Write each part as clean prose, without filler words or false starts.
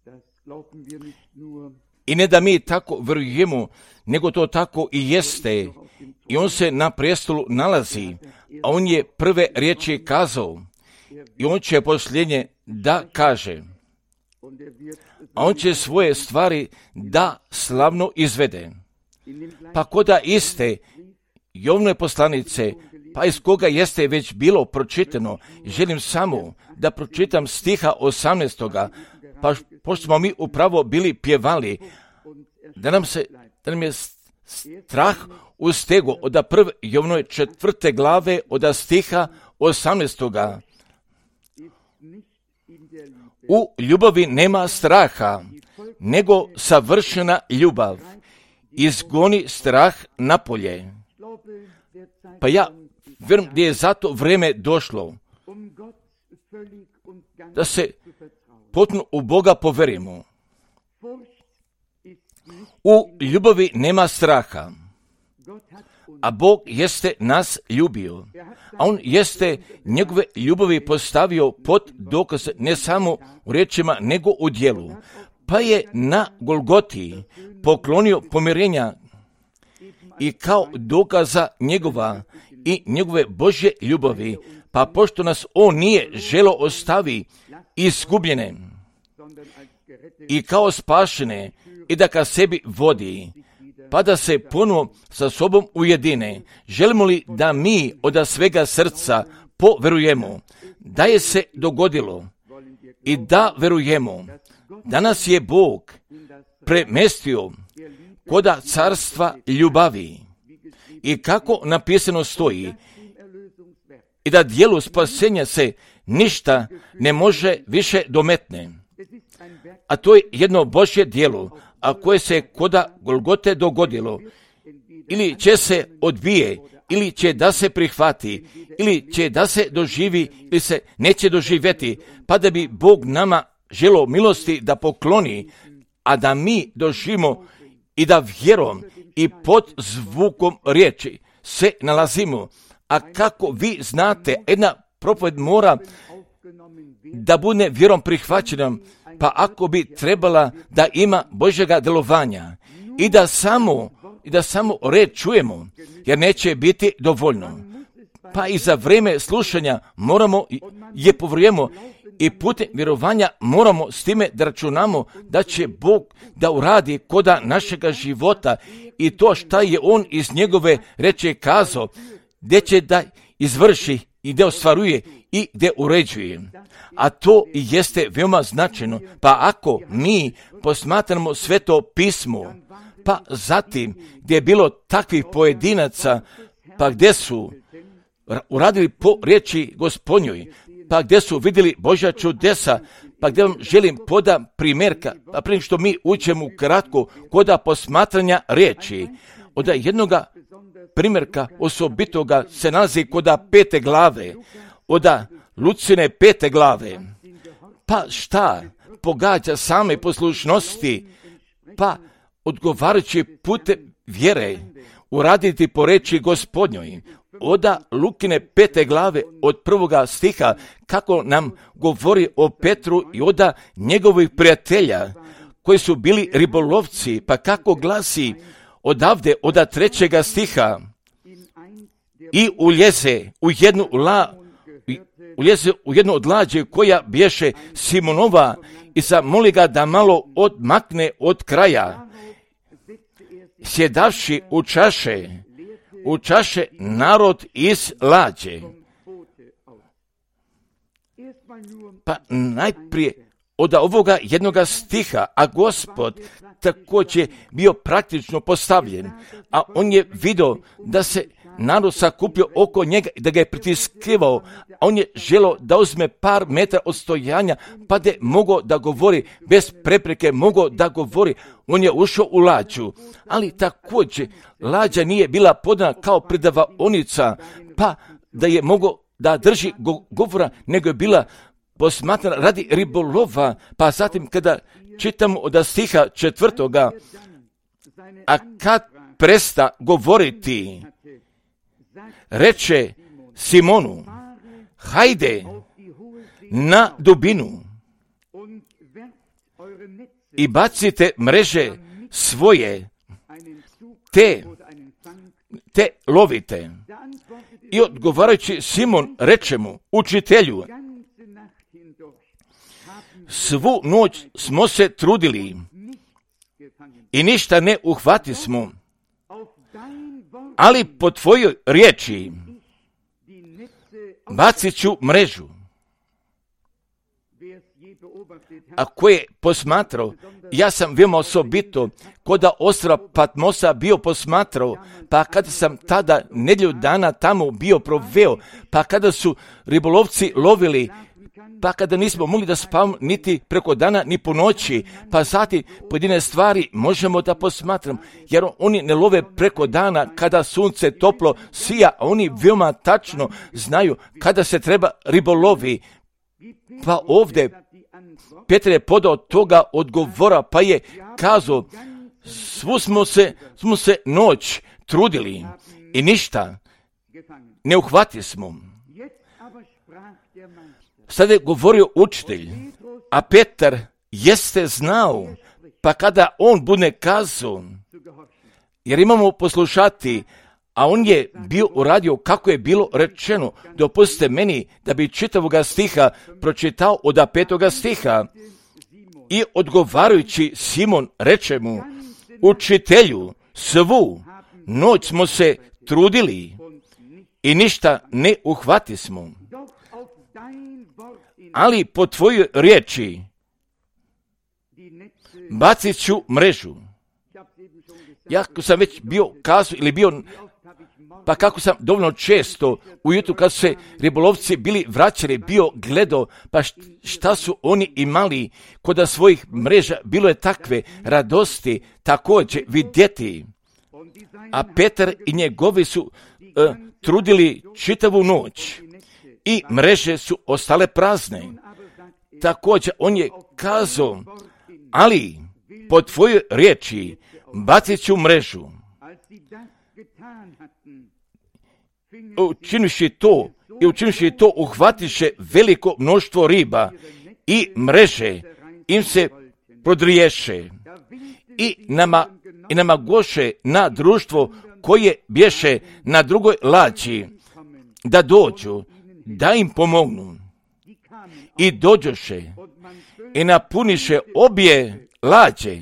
I ne da mi tako vjerujemo, nego to tako i jeste. I on se na prestolu nalazi, a on je prve riječi kazao. I on će posljednje da kaže. A on će svoje stvari da slavno izvede. Pa koda iste Jovne poslanice, pa iz koga jeste već bilo pročitano, želim samo da pročitam stiha 18. Pa pošto smo mi upravo bili pjevali, da nam je strah ustego od prve Jovnoj 4. glave od stiha 18. U ljubavi nema straha, nego savršena ljubav izgoni strah napolje. Pa ja vjerujem da je zato vrijeme došlo da se potpuno u Boga poverimo. U ljubavi nema straha, a Bog jeste nas ljubio, a On jeste njegove ljubavi postavio pod dokaz ne samo u riječima, nego u djelu. Pa je na Golgoti poklonio pomirenja i kao dokaza njegova i njegove Božje ljubavi, pa pošto nas On nije želo ostavi izgubljene i kao spašene i da ka sebi vodi, pa da se ponovo sa sobom ujedine. Želimo li da mi od svega srca poverujemo da je se dogodilo i da verujemo da nas je Bog premestio koda carstva ljubavi i kako napisano stoji i da dijelu spasenja se ništa ne može više dometne. A to je jedno Božje djelo, a koje se koda Golgote dogodilo. Ili će se odbije, ili će da se prihvati, ili će da se doživi, ili se neće doživjeti, pa da bi Bog nama želo milosti da pokloni, a da mi doživimo i da vjerom i pod zvukom riječi se nalazimo. A kako vi znate, jedna propoved mora da bude vjerom prihvaćena, pa ako bi trebala da ima Božjega djelovanja i da samo red čujemo, jer neće biti dovoljno. Pa i za vrijeme slušanja moramo je povrujemo i putem vjerovanja moramo s time da računamo da će Bog da uradi koda našega života i to šta je On iz njegove reče kazao, gdje će da izvrši i gdje ostvaruje i gdje uređuje. A to i jeste veoma značajno. Pa ako mi posmatramo Sveto pismo, pa zatim gdje je bilo takvih pojedinaca, pa gdje su uradili po riječi Gospodnjoj, pa gdje su vidjeli Božja čudesa, pa gdje vam želim poda primjerka, pa prije što mi učemo kratko koda posmatranja riječi, od jednoga primjerka osobitoga se nalazi koda 5. glave, od Lucine 5. glave. Pa šta pogađa same poslušnosti, pa odgovarajući putem vjere uraditi po reči Gospodnjoj. Oda Lukine 5. glave od 1. stiha kako nam govori o Petru i oda njegovih prijatelja koji su bili ribolovci, pa kako glasi odavde od 3. stiha i uljeze u jednu od lađe koja bješe Simonova i zamoli ga da malo odmakne od kraja. Sjedavši u čaše narod iz lađe. Pa najprije od ovoga jednoga stiha, a Gospod također bio praktično postavljen, a on je vidio da se narod sakupio oko njega i da ga je pritiskivao, a on je želio da uzme par metra od stojanja, pa da je mogao da govori, bez prepreke mogao da govori. On je ušao u lađu, ali također lađa nije bila podana kao predavaonica, pa da je mogao da drži govora, nego je bila posmatrana radi ribolova. Pa zatim kada čitamo od stiha 4. a kad presta govoriti, reče Simonu, hajde na dubinu i bacite mreže svoje, te lovite. I odgovarajući Simon reče mu, učitelju, svu noć smo se trudili i ništa ne uhvatismo, ali po tvojoj riječi bacit ću mrežu. A ko je posmatrao, ja sam veoma osobito koda ostrva Patmosa bio posmatrao, pa kada sam tada nedjelju dana tamo bio proveo, pa kada su ribolovci lovili, pa kada nismo mogli da spavamo niti preko dana, ni po noći, pa zatim pojedine stvari možemo da posmatramo, jer oni ne love preko dana kada sunce toplo sija, a oni veoma tačno znaju kada se treba ribolovi. Pa ovdje Petar je podao toga odgovora, pa je kazao, svu smo se noć trudili i ništa ne uhvatismo. Sada je govorio učitelj, a Petar jeste znao, pa kada on bude kazao, jer imamo poslušati, a on je bio uradio kako je bilo rečeno. Dopustite meni da bi čitavoga stiha pročitao od 5. stiha. I odgovarajući Simon reče mu, učitelju, svu noć smo se trudili i ništa ne uhvatismo, ali po tvojoj riječi bacit ću mrežu. Ja sam već bio kazao ili bio, pa kako sam dovoljno često ujutru kad su se ribolovci bili vraćali, bio gledao, pa šta su oni imali kod svojih mreža, bilo je takve radosti također vidjeti. A Petar i njegovi su trudili čitavu noć i mreže su ostale prazne. Također on je kazao, ali po tvojoj riječi bacit ću mrežu. Učinivši to uhvatiše veliko mnoštvo riba i mreže im se prodriješe i namagoše na društvo koje bješe na drugoj lađi da dođu, da im pomognu. I dođoše i napuniše obje lađe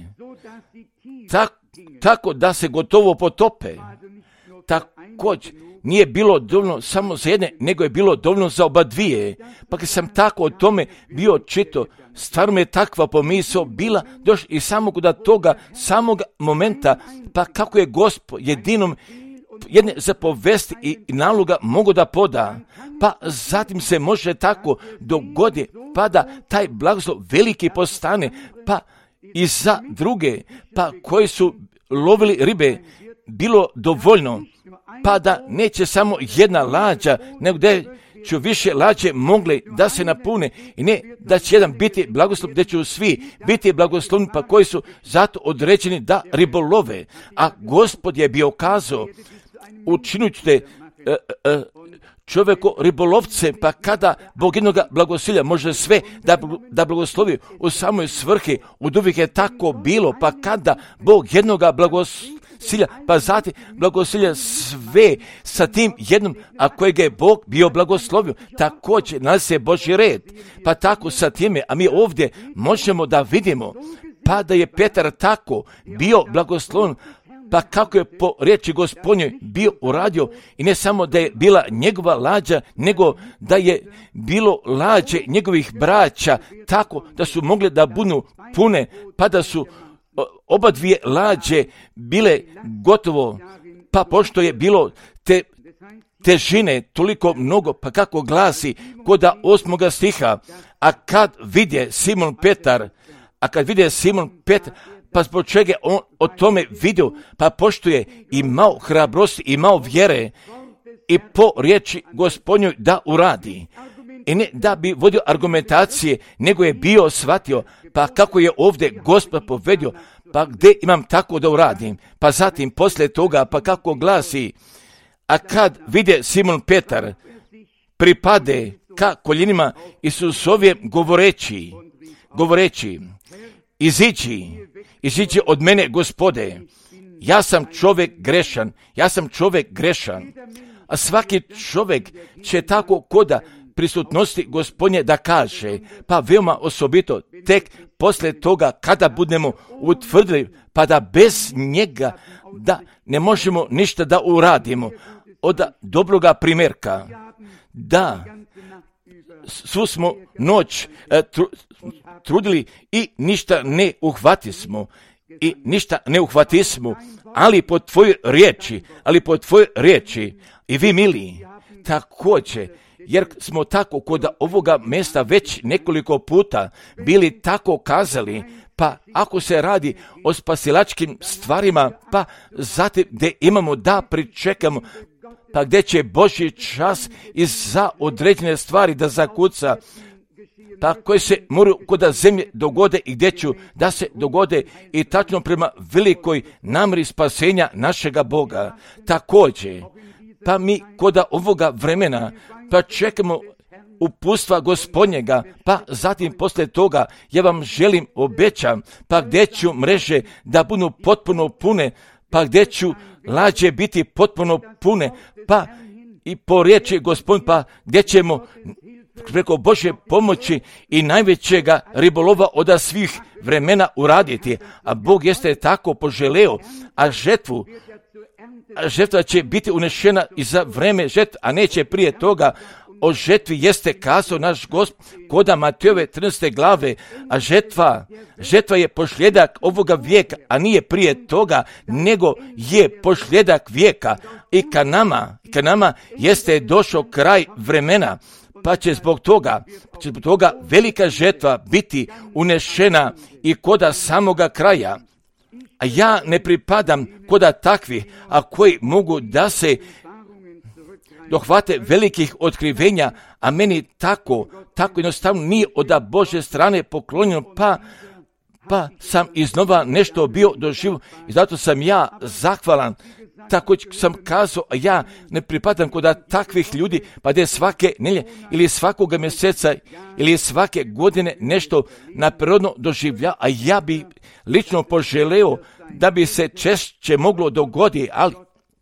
tako da se gotovo potope. Također nije bilo dovoljno samo za jedne, nego je bilo dovoljno za oba dvije. Pa kad sam tako o tome bio čitao, stvarno je takva pomisao bila došla i samog momenta, pa kako je Gospod jedinom jedne zapovesti i naloga mogu da poda, pa zatim se može tako dogodi, pa da taj blagoslov veliki postane, pa i za druge, pa koji su lovili ribe, bilo dovoljno, pa da neće samo jedna lađa, nego da će više lađe mogle da se napune i ne da će jedan biti blagoslov, da će svi biti blagoslovni, pa koji su zato određeni da ribolove. A Gospod je bio kazao, učinit ćete čovjeko ribolovce, pa kada Bog jednoga blagosilja može sve da blagoslovi u samoj svrhi, od uvijek je tako bilo, pa kada Bog jednoga blagosilja, pa zatim blagosilja sve sa tim jednom, a kojega je Bog bio blagoslovio, također nalazi se Božji red, pa tako sa time, a mi ovdje možemo da vidimo, pa da je Petar tako bio blagosloven, pa kako je po riječi Gospodnjoj bio uradio i ne samo da je bila njegova lađa, nego da je bilo lađe njegovih braća tako da su mogle da budu pune, pa da su oba dvije lađe bile gotovo, pa pošto je bilo te težine toliko mnogo, pa kako glasi koda 8. stiha, a kad vidje Simon Petar, pa zbog čega on o tome vidio, pa pošto je imao hrabrosti, imao vjere i po riječi Gospodnjoj da uradi. I ne da bi vodio argumentacije, nego je bio shvatio, pa kako je ovdje Gospod povedio, pa gdje imam tako da uradim. Pa zatim poslije toga, pa kako glasi, a kad vide Simon Petar, pripade ka koljenima Isusovje govoreći, iziđi od mene, Gospode, ja sam čovjek grešan, a svaki čovjek će tako koda prisutnosti Gospodnje da kaže, pa veoma osobito tek poslije toga kada budemo utvrdili, pa da bez njega da ne možemo ništa da uradimo. Od dobroga primjerka, da svu smo noć trudili i ništa ne uhvatismo, ali po tvojoj riječi, i vi mili, također, jer smo tako kod ovoga mjesta već nekoliko puta bili tako kazali, pa ako se radi o spasilačkim stvarima, pa zatim gdje imamo da pričekamo, pa gdje će Božji čas i za određene stvari da zakuca, pa koje se moraju kod zemlje dogode i gdje ću da se dogode i tačno prema velikoj namjeri spasenja našega Boga. Također, pa mi kod ovoga vremena, pa čekamo uputstva Gospodnjega, pa zatim poslije toga ja vam želim, obećam, pa gdje ću mreže da budu potpuno pune, pa gdje ću lađe biti potpuno pune, pa i po riječi Gospodin, pa gdje ćemo preko Božje pomoći i najvećega ribolova od svih vremena uraditi. A Bog jeste tako poželeo, a žetva će biti unešena i za vreme žetve, a neće prije toga. O žetvi jeste kazao naš Gospod koda Matejove 13. glave, a žetva je posljedak ovoga vijeka, a nije prije toga, nego je posljedak vijeka. I ka nama jeste došao kraj vremena, pa će zbog toga velika žetva biti unešena i koda samoga kraja. A ja ne pripadam koda takvih, a koji mogu da se dohvate velikih otkrivenja, a meni tako jednostavno nije od Božje strane poklonjeno, pa sam iznova nešto bio doživio i zato sam ja zahvalan. Tako sam kazao, a ja ne pripadam kod takvih ljudi, pa da je svake nelje ili svakoga mjeseca ili svake godine nešto naprirodno doživlja, a ja bi lično poželeo da bi se češće moglo dogoditi, ali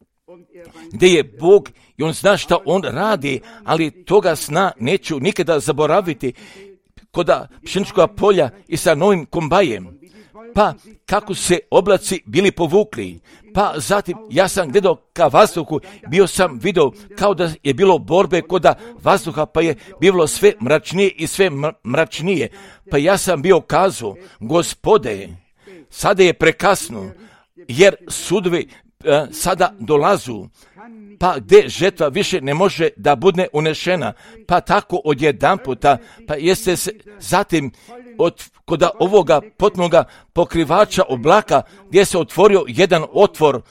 gdje je Bog i on zna šta on radi, ali toga sna neću nikada zaboraviti kod pšeničkog polja i sa novim kombajem. Pa kako se oblaci bili povukli, pa zatim ja sam gledao ka vazduhu, bio sam vidio kao da je bilo borbe kod vazduha, pa je bilo sve mračnije i sve mračnije. Pa ja sam bio kazao, Gospode, sada je prekasno, jer sudovi sada dolazu, pa gdje žetva više ne može da bude unešena, pa tako odjedanputa, pa jeste se zatim kod ovoga potpunoga pokrivača oblaka gdje se otvorio jedan otvor,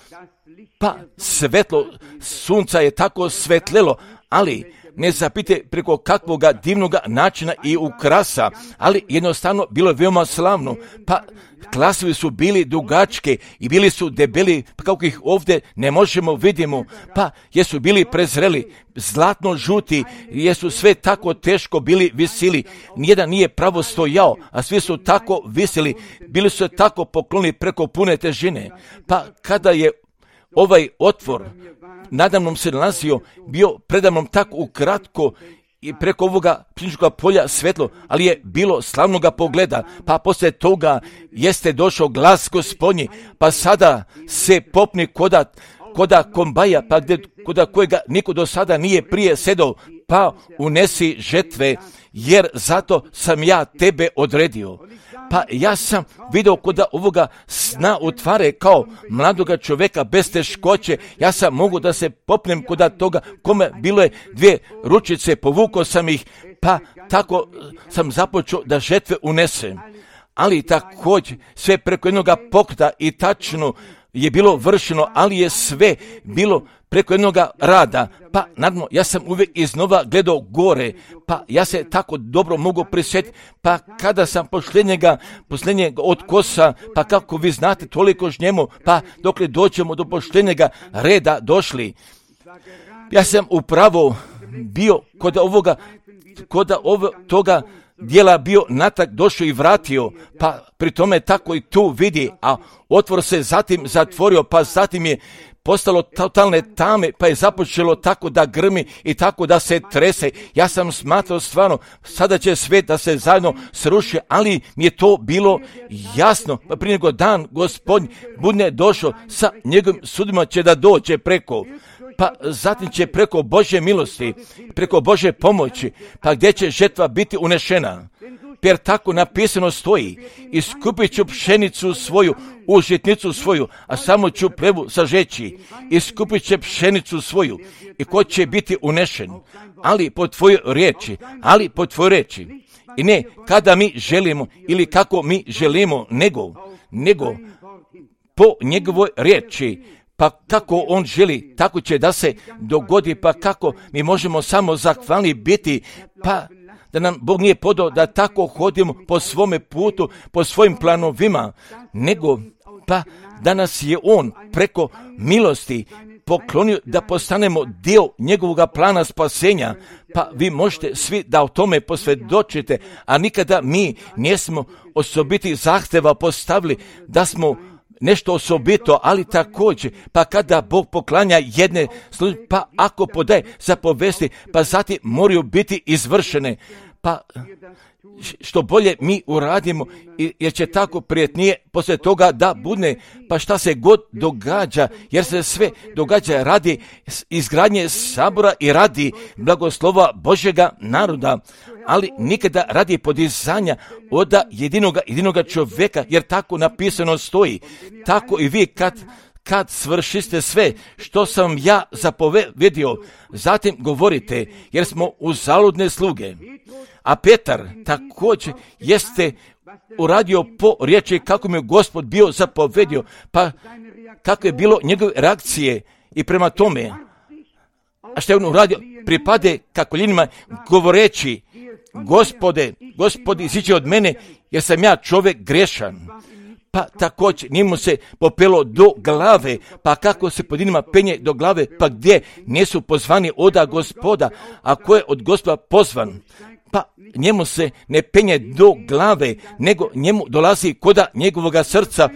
pa svetlo sunca je tako svetlelo, ali ne zapite preko kakvoga divnoga načina i ukrasa, ali jednostavno bilo je veoma slavno, pa klasovi su bili dugačke i bili su debeli, pa kako ih ovdje ne možemo vidimo, pa jesu bili prezreli, zlatno žuti, jesu sve tako teško bili visili, nijedan nije pravo stojao, a svi su tako visili, bili su tako pokloni preko pune težine, pa kada je ovaj otvor nadamnom se nalazio, bio predamnom tako ukratko i preko ovoga pšeničkog polja svetlo, ali je bilo slavnoga pogleda, pa poslije toga jeste došao glas Gospodnji, pa sada se popni koda kombaja, pa koda kojega niko do sada nije prije sedao, pa unesi žetve, jer zato sam ja tebe odredio. Pa ja sam vidio kod ovoga sna utvare kao mladoga čovjeka bez teškoće, ja sam mogu da se popnem kod toga kome bilo je 2 ručice, povukao sam ih, pa tako sam započeo da žetve unesem. Ali također sve preko jednoga pokreta i tačno je bilo vršeno, ali je sve bilo preko jednoga rada, pa naravno ja sam uvijek iznova gledao gore, pa ja se tako dobro mogu prisjetiti, pa kada sam posljednjega od kosa, pa kako vi znate toliko žnjemo, pa dokle dođemo do posljednjega reda došli. Ja sam upravo bio kod toga dijela bio natak došao i vratio, pa pri tome tako i tu vidi, a otvor se zatim zatvorio, pa zatim je postalo totalne tame, pa je započelo tako da grmi i tako da se trese. Ja sam smatrao stvarno, sada će svijet da se zajedno sruši, ali mi je to bilo jasno. Pa prije nego dan Gospodnji bude došao sa njegovim sudima će da dođe preko, pa zatim će preko Božje milosti, preko Božje pomoći, pa gdje će žetva biti unešena. Jer tako napisano stoji, iskupit ću pšenicu svoju, u žitnicu svoju, a samo ću plevu sažeći. Iskupit će pšenicu svoju i ko će biti unešen, ali po tvojoj riječi, I ne kada mi želimo ili kako mi želimo, nego po njegovoj riječi. Pa kako on želi, tako će da se dogodi, pa kako mi možemo samo zahvalni biti, pa da nam Bog nije podao da tako hodimo po svome putu, po svojim planovima, nego pa da nas je on preko milosti poklonio da postanemo dio njegovog plana spasenja, pa vi možete svi da o tome posvjedočite, a nikada mi nismo osobiti zahtjeva postavili da smo nešto osobito, ali također, pa kada Bog poklanja jedne službe, pa ako podaje zapovesti, pa zatim moraju biti izvršene, pa što bolje mi uradimo, jer će tako prijetnije poslije toga da bude, pa šta se god događa, jer se sve događa radi izgradnje sabora i radi blagoslova Božjega naroda, ali nikada radi podizanja od jedinoga čovjeka, jer tako napisano stoji. Tako i vi kad svršiste sve što sam ja zapovedio, zatim govorite, jer smo uzaludne sluge. A Petar također jeste uradio po riječi kako mi je Gospod bio zapovedio, pa kako je bilo njegove reakcije i prema tome. A što je on uradio? Pripade kakoljenima govoreći, Gospodi, iziđi od mene, jer sam ja čovjek grešan. Pa također njemu se popelo do glave, pa kako se pod njima penje do glave, pa gdje nisu pozvani oda Gospoda, a ko je od Gospoda pozvan? Pa njemu se ne penje do glave, nego njemu dolazi koda njegovoga srca,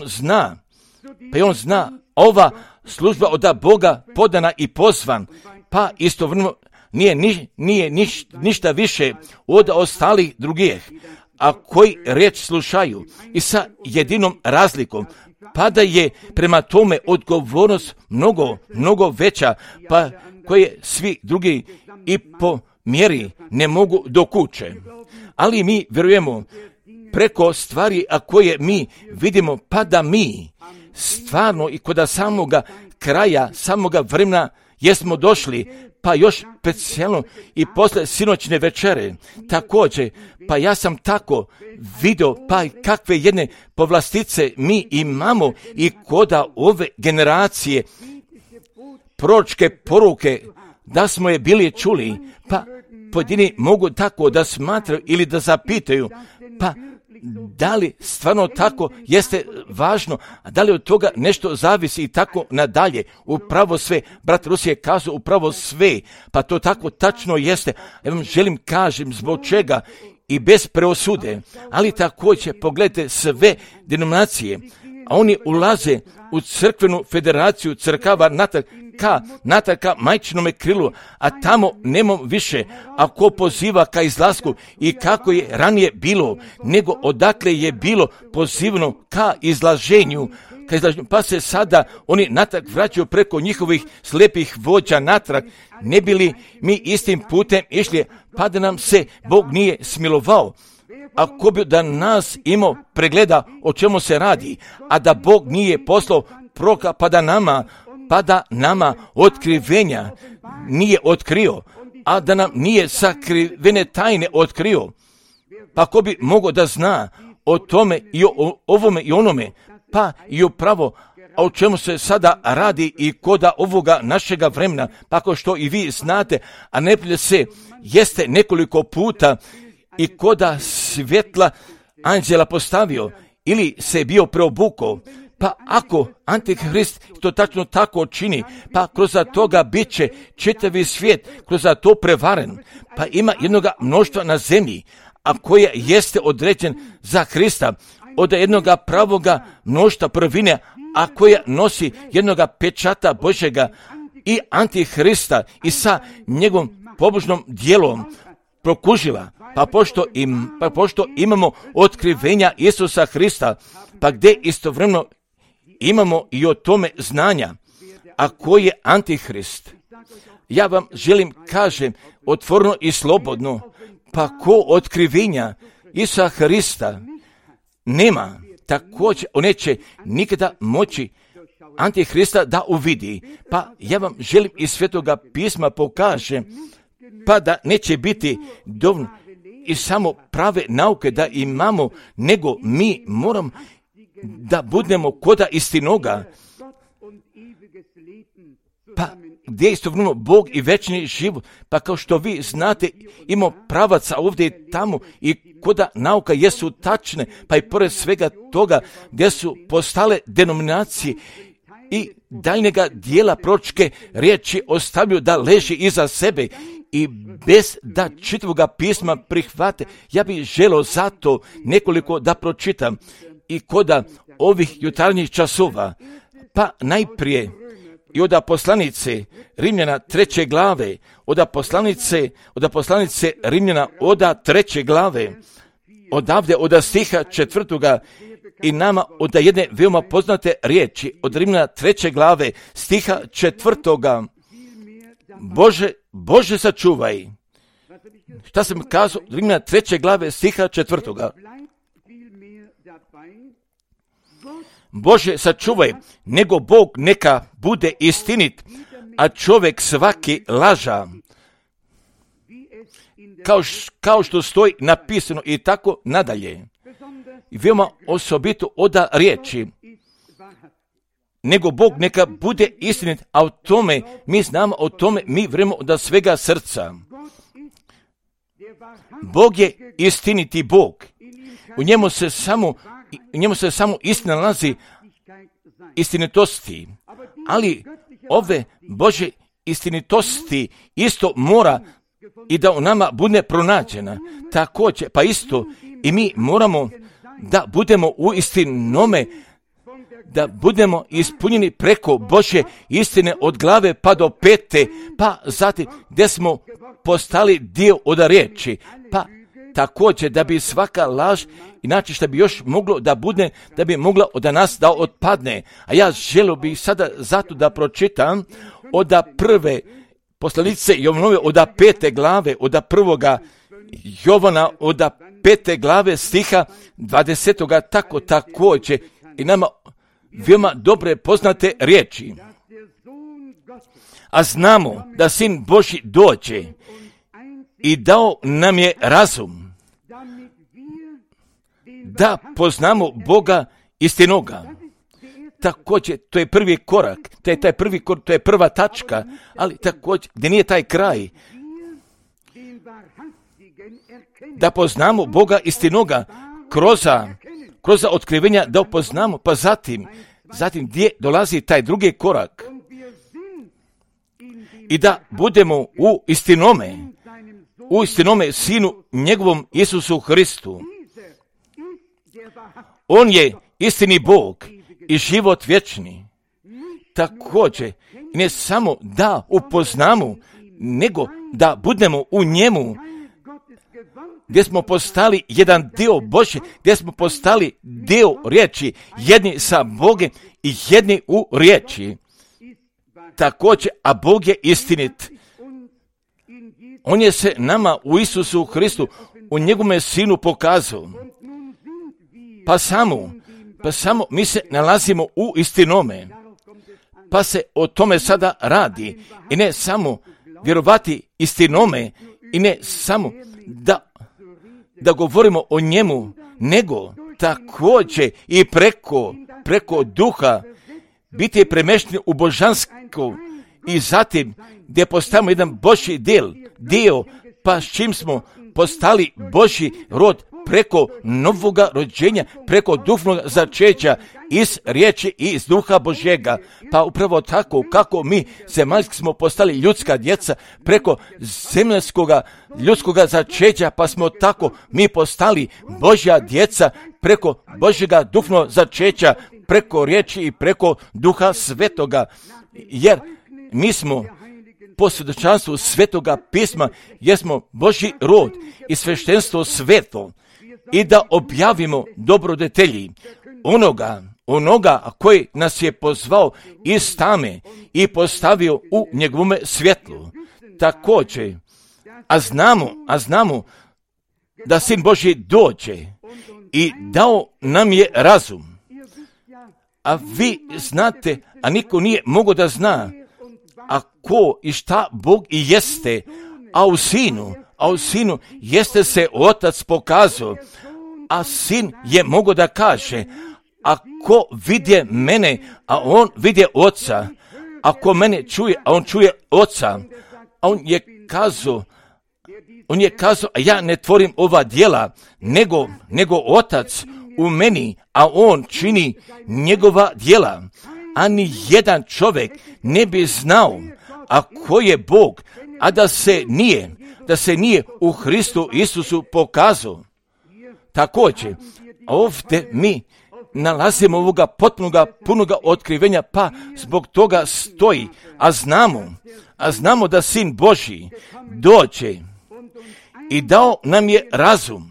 pa on zna, ova služba od Boga podana i pozvan, pa istovremeno nije ništa više od ostalih drugih, a koji riječ slušaju i sa jedinom razlikom, pa da je prema tome odgovornost mnogo veća, pa koje svi drugi i po mjeri ne mogu dokuće. Ali mi vjerujemo preko stvari, a koje mi vidimo, pa da mi stvarno i kod samoga kraja, samoga vremena jesmo došli, pa još specijalno i posle sinoćne večere. Također, pa ja sam tako vidio, pa kakve jedne povlastice mi imamo i koda ove generacije proročke poruke, da smo je bili čuli, pa pojedini mogu tako da smatraju ili da zapitaju, pa da li stvarno tako jeste važno, a da li od toga nešto zavisi i tako nadalje. Upravo sve, brat Rusije kazao upravo sve, pa to tako tačno jeste. Ja vam želim kažem zbog čega i bez preosude, ali također pogledajte sve denominacije, a oni ulaze u crkvenu federaciju crkava natrag ka majčinome krilu, a tamo nemamo više, a ko poziva ka izlasku i kako je ranije bilo, nego odakle je bilo pozivno ka izlaženju, pa se sada oni natrag vraćaju preko njihovih slijepih vođa natrag, ne bi li mi istim putem išli, pa da nam se Bog nije smilovao. Ako bi da nas imao pregleda o čemu se radi, a da Bog nije poslao proroka pa da nama otkrivenja nije otkrio, a da nam nije sakrivene tajne otkrio, pa ko bi mogao da zna o tome i o ovome i onome, pa i upravo o čemu se sada radi i koda ovoga našega vremena, pa kao što i vi znate, a neprijatelj se jeste nekoliko puta i koda svjetla anđela postavio ili se bio preobukao, pa ako Antihrist to tačno tako čini, pa kroz toga bit će čitavi svijet kroz to prevaren, pa ima jednoga mnoštva na zemlji, a koja jeste određen za Hrista, od jednoga pravoga mnoštva prvine, a koja nosi jednoga pečata Božjega i Antihrista i sa njegovom pobožnom djelom prokužila. Pa pošto imamo otkrivenja Isusa Hrista, pa gdje istovremeno imamo i o tome znanja, a koji je Antihrist. Ja vam želim kažem otvoreno i slobodno, pa ko otkrivenja Isusa Hrista nema, također on neće nikada moći Antihrista da uvidi. Pa ja vam želim iz Svetoga pisma pokažem, pa da neće biti dovoljno i samo prave nauke da imamo, nego mi moramo da budemo koda istinoga, pa gdje je istovremeno Bog i večni život, pa kao što vi znate, imamo pravaca ovdje i tamo i koda nauka jesu tačne, pa i pored svega toga gdje su postale denominacije i daljnjega dijela proročke riječi ostavljaju da leži iza sebe i bez da čitavoga pisma prihvate. Ja bih želio zato nekoliko da pročitam i koda ovih jutarnjih časova, pa najprije i od poslanice Rimljana 3. glave, od poslanice Rimljana od 3. glave, odavde od stiha 4. i nama od jedne veoma poznate riječi, od Rimljana 3. glave, stiha 4. Bože sačuvaj. Šta sam kazao? Rimljana 3. glave, stiha 4. Bože sačuvaj, nego Bog neka bude istinit, a čovjek svaki laža. Kao što stoji napisano i tako nadalje. I veoma osobito oda riječi, nego Bog neka bude istinit, a o tome mi znamo, o tome mi vremo od svega srca. Bog je istiniti Bog. U njemu se samo istina nalazi istinitosti, ali ove Bože istinitosti isto mora i da u nama bude pronađena. Također, pa isto i mi moramo da budemo u istinome, da budemo ispunjeni preko Božje istine od glave pa do pete, pa zatim gdje smo postali dio od riječi, pa također da bi svaka laž, inače što bi još moglo da bude, da bi mogla od nas da otpadne. A ja želio bih sada zato da pročitam od prve poslanice Jovanove od 5. glave, od 1. Jovana od 5. glave stiha 20. tako također i nama veoma dobre poznate riječi. A znamo da Sin Božji dođe i dao nam je razum da poznamo Boga istinoga. Također, to je prvi korak, to je prva tačka, ali također, gdje nije taj kraj, da poznamo Boga istinoga kroz otkrivenja da upoznamo, pa zatim gdje dolazi taj drugi korak i da budemo u istinome Sinu njegovom Isusu Hristu. On je istini Bog i život vječni. Također, ne samo da upoznamo, nego da budemo u njemu, gdje smo postali jedan dio Božje, gdje smo postali dio riječi, jedni sa Bogom i jedni u riječi. Također, a Bog je istinit. On je se nama u Isusu Hristu, u njegovome Sinu pokazao. Pa samo mi se nalazimo u istinome. Pa se o tome sada radi. I ne samo vjerovati istinome, i ne samo da govorimo o njemu, nego također i preko duha biti premešteni u božansko i zatim gdje postajemo jedan Božji dio, pa s čim smo postali Božji rod preko novoga rođenja, preko duhovnog začeća iz riječi i iz duha Božjega. Pa upravo tako kako mi zemaljski smo postali ljudska djeca preko zemaljskoga ljudskoga začeća, pa smo tako mi postali Božja djeca preko Božjega duhovnog začeća, preko riječi i preko duha svetoga. Jer mi smo po svjedočanstvu svetoga pisma, jer smo Božji rod i sveštenstvo sveto, i da objavimo dobrodetelji onoga koji nas je pozvao iz tame i postavio u njegovome svjetlu. Također, a znamo da Sin Božji dođe i dao nam je razum. A vi znate, a niko nije mogao da zna, a ko i šta Bog i jeste, a u Sinu jeste se Otac pokazao, a Sin je mogao da kaže, ako vidje mene, a on vidje Oca, ako mene čuje, a on čuje Oca, a on je kazao, a ja ne tvorim ova djela, nego Otac u meni, a on čini njegova djela. A ni jedan čovjek ne bi znao, a ko je Bog, a da se nije u Hristu Isusu pokazao. Također, ovdje mi nalazimo ovoga potpunoga, punoga otkrivenja, pa zbog toga stoji, a znamo da Sin Božji dođe i dao nam je razum,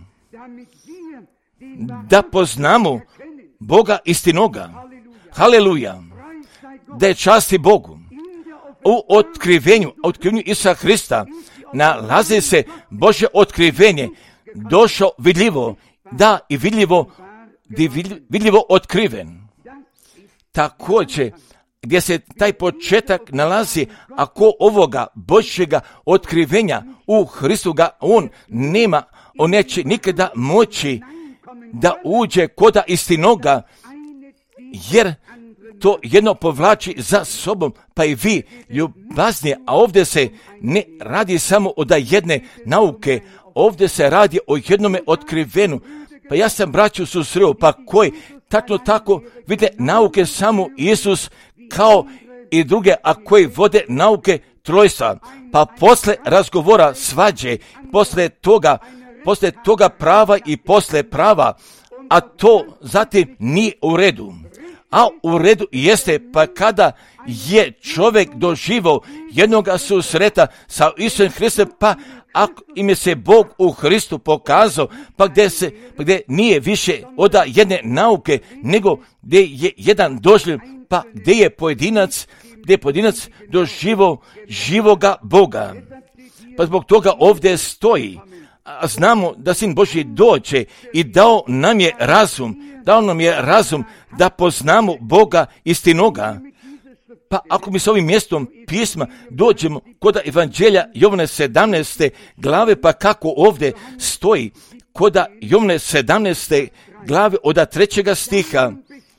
da poznamo Boga istinoga. Haleluja! Da je časti Bogu. U otkrivenju Isusa Hrista nalazi se Božje otkrivenje, došao vidljivo, da i vidljivo otkriven. Također, gdje se taj početak nalazi, ako ovoga Božjega otkrivenja u Hristu ga on neće nikada moći da uđe koda istinoga, jer to jedno povlači za sobom, pa i vi ljubazni, a ovdje se ne radi samo od jedne nauke, ovdje se radi o jednome otkrivenu. Pa ja sam braću susreo, pa koji tačno tako vide nauke samo Isus, kao i druge, a koji vode nauke trojstva. Pa posle razgovora svađe, posle toga prava i posle prava, a to zatim nije u redu. A u redu jeste, pa kada je čovjek doživao jednoga susreta sa Isusom Hristom, pa ako im je se Bog u Hristu pokazao, pa gdje nije više od jedne nauke, nego gdje je jedan doživio, pa gdje je pojedinac doživao živoga Boga. Pa zbog toga ovdje stoji, a znamo da Sin Božji dođe i dao nam je razum da poznamo Boga istinoga. Pa ako mi s ovim mjestom pisma dođemo kod Evanđelja Jovane 17. glave, pa kako ovdje stoji kod Jovane 17. glave od 3. stiha.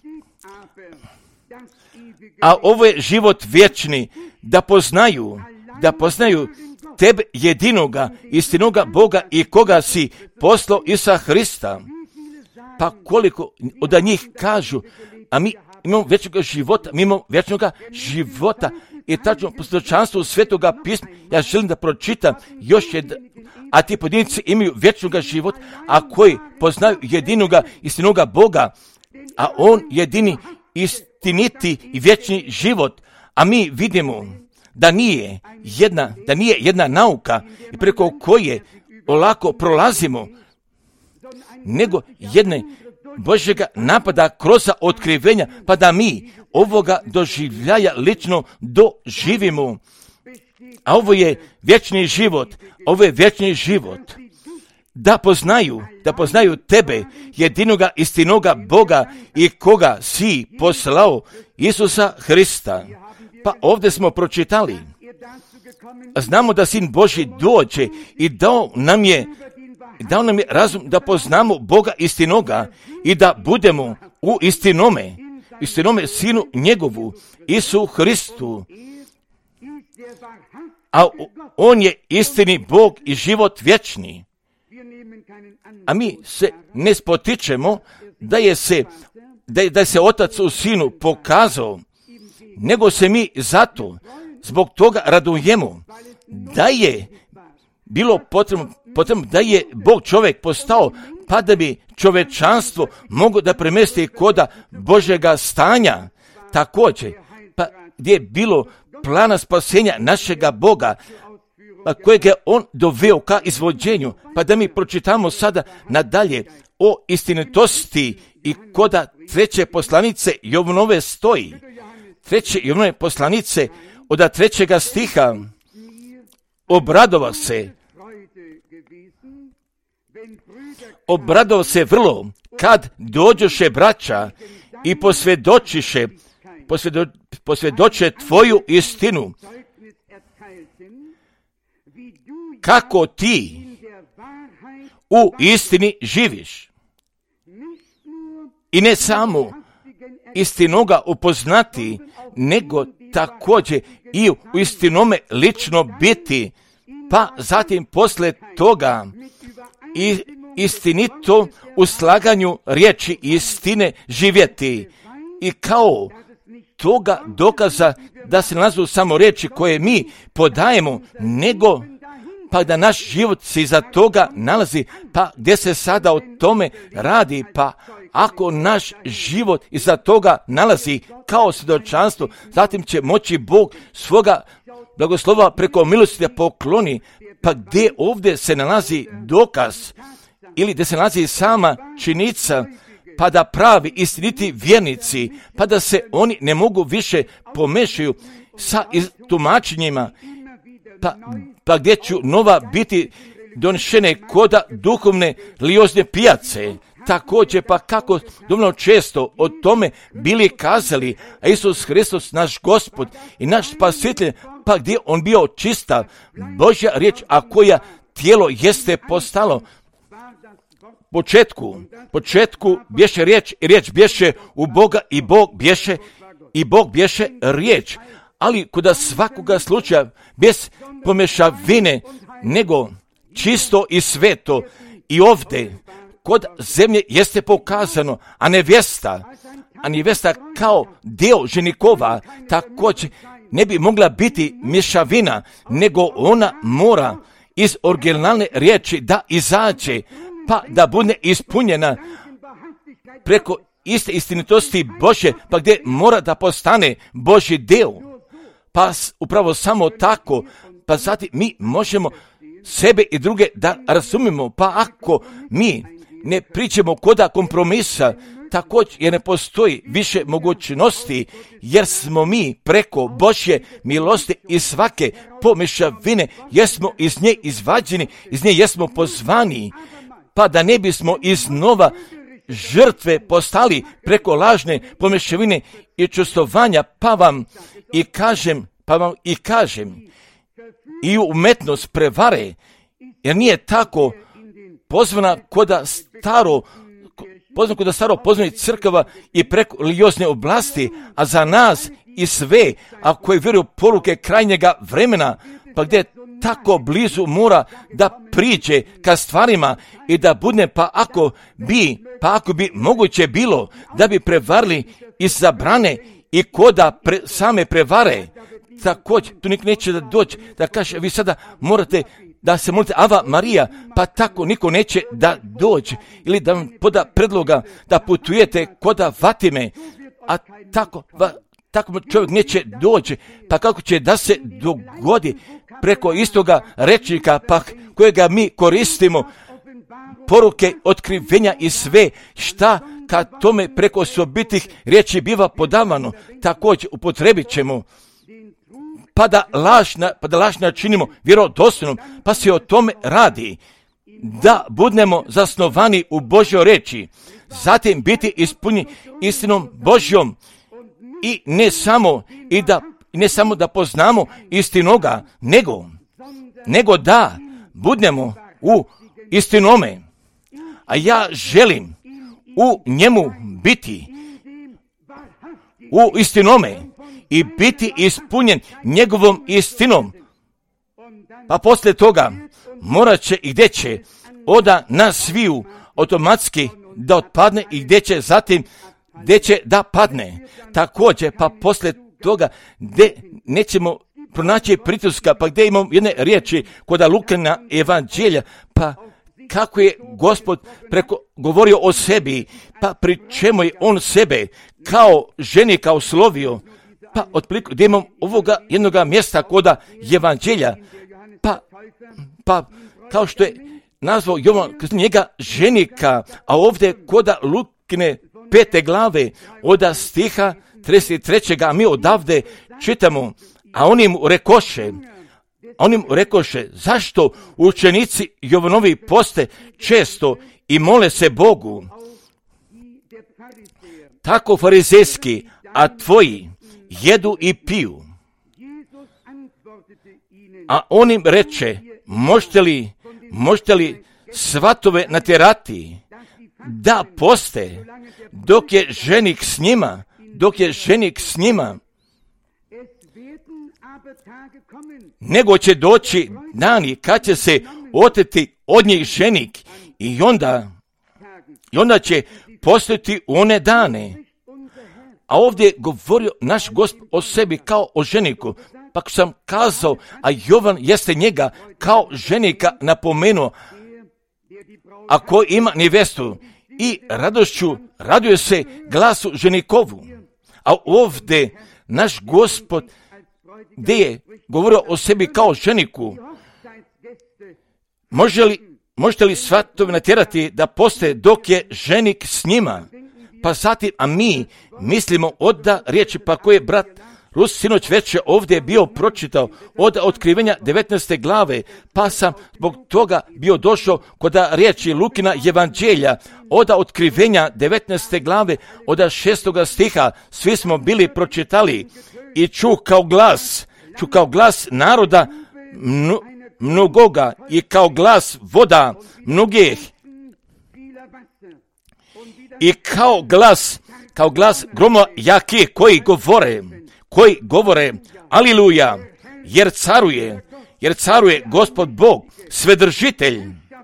A ovo je život vječni, da poznaju tebe jedinoga, istinoga Boga i koga si poslao Isusa Hrista. Pa koliko od njih kažu, a mi imamo vječnog života, i tačno po svjedočanstvu svetoga pisma, ja želim da pročitam još jedan, a ti pojedinci imaju vječnog života, a koji poznaju jedinoga istinoga Boga, a on jedini istiniti i vječni život, a mi vidimo da nije jedna nauka i preko koje olako prolazimo, nego jedne Božjega napada kroz otkrivenja, pa da mi ovoga doživljaja lično doživimo. A ovo je vječni život, da poznaju tebe, jedinoga istinoga Boga i koga si poslao, Isusa Hrista. Pa ovdje smo pročitali, znamo da Sin Božji dođe i dao nam je razum da poznamo Boga istinoga i da budemo u istinome Sinu njegovu, Isu Hristu. A on je istini Bog i život vječni. A mi se ne spotičemo da se Otac u Sinu pokazao, nego se mi zato zbog toga radujemo da je bilo potrebno da je Bog čovjek postao, pa da bi čovečanstvo moglo da premesti koda Božjega stanja. Također, pa gdje je bilo plana spasenja našega Boga, pa kojeg je On doveo ka izvođenju, pa da mi pročitamo sada nadalje o istinitosti i koda 3. poslanice Jovanove stoji. 3. Jovanove poslanice od 3. stiha: obradovao se vrlo kad dođoše braća i posvjedoče tvoju istinu, kako ti u istini živiš. I ne samo istinoga upoznati, nego također i u istinome lično biti, pa zatim posle toga i istinito u slaganju riječi istine živjeti. I kao toga dokaza da se nalazu samo riječi koje mi podajemo, nego pa da naš život se iza toga nalazi, pa gdje se sada o tome radi, pa ako naš život iza toga nalazi kao svjedočanstvo, zatim će moći Bog svoga blagoslova preko milosti da pokloni, pa gdje ovdje se nalazi dokaz ili gdje se nalazi sama činjenica, pa da pravi istiniti vjernici, pa da se oni ne mogu više pomešaju sa tumačenjima, pa gdje ću nova biti donešene koda duhovne liozne pijace. Također, pa kako dovoljno često o tome bili kazali, a Isus Hristos, naš Gospod i naš Spasitelj, pa gdje on bio čista Božja riječ, a koja tijelo jeste postalo. Početku bješe riječ i riječ bješe u Boga i Bog bješe riječ. Ali kod svakoga slučaja bez pomješavine, nego čisto i sveto. I ovdje kod zemlje jeste pokazano, a nevjesta kao dio ženikova također ne bi mogla biti mješavina, nego ona mora iz originalne riječi da izađe, pa da bude ispunjena preko iste istinitosti Božje, pa gdje mora da postane Božji dio. Pa upravo samo tako, pa zatim mi možemo sebe i druge da razumimo, pa ako mi ne pričamo koda kompromisa, također jer ne postoji više mogućnosti, jer smo mi preko Božje milosti i svake pomješavine, jesmo iz nje izvađeni, iz nje jesmo pozvani, pa da ne bismo iznova žrtve postali preko lažne pomješavine i čustovanja, pa vam i kažem i umetnost prevare, jer nije tako pozvana koda staro pozvani crkava i preko liozne oblasti, a za nas i sve, a koji vjeruju poruke krajnjega vremena, pa gdje tako blizu mora da priđe ka stvarima i da bude, pa ako bi moguće bilo da bi prevarili i zabrane i koda same prevare, također tu nik neće da doći da kaže vi sada morate da se molite Ava Marija, pa tako niko neće da dođe, ili da vam poda predloga da putujete koda Fatime, a tako čovjek neće doći, pa kako će da se dogodi preko istoga rečnika, pa kojega mi koristimo, poruke, otkrivenja i sve, šta kad tome preko osobitih riječi biva podavano, također upotrebit ćemo, pa da laž načinimo vjerodostojnom, pa se o tome radi, da budemo zasnovani u Božjoj reči, zatim biti ispunjeni istinom Božjom i ne samo da poznamo istinoga, nego da budemo u istinome, a ja želim u njemu biti u istinome i biti ispunjen njegovom istinom. Pa poslije toga morat će i gdje će oda nas sviju automatski da otpadne i gdje će da padne. Također, pa poslije toga gdje nećemo pronaći pritiska, pa gdje imamo jedne riječi kod Lukina evanđelja, pa kako je Gospod govorio o sebi, pa pri čemu je on sebe kao ženika oslovio, pa otprilike gdje imamo ovoga jednoga mjesta kod evanđelja, pa kao što je nazvao Jovan njega ženika, a ovdje kod Lukine 5. glave od stiha 33. a mi odavde čitamo, a oni mu rekoše, zašto učenici Jovanovi poste često i mole se Bogu, tako farizejski, a tvoji jedu i piju. A on im reče, možete li svatove natjerati da poste dok je ženik s njima, nego će doći dani kad će se oteti od njih ženik i onda će postati one dane. A ovdje je govorio naš Gospod o sebi kao o ženiku, pa sam kazao, a Jovan jeste njega kao ženika napomenuo, a ko ima nevestu i radošću raduje se glasu ženikovu. A ovdje naš Gospod gdje je govorio o sebi kao ženiku, možete li svatove natjerati da poste dok je ženik s njima? Pa zatim, a mi mislimo od riječi, pa koje je brat Rus sinoć večer ovdje bio pročitao od otkrivenja 19. glave, pa sam zbog toga bio došao kod riječi Lukina evanđelja, od otkrivenja 19. glave, od 6. stiha, svi smo bili pročitali i čuh kao glas naroda mnogoga i kao glas voda mnogih i kao glas groma jake koji govore aliluja, jer caruje Gospod Bog, svedržitelj.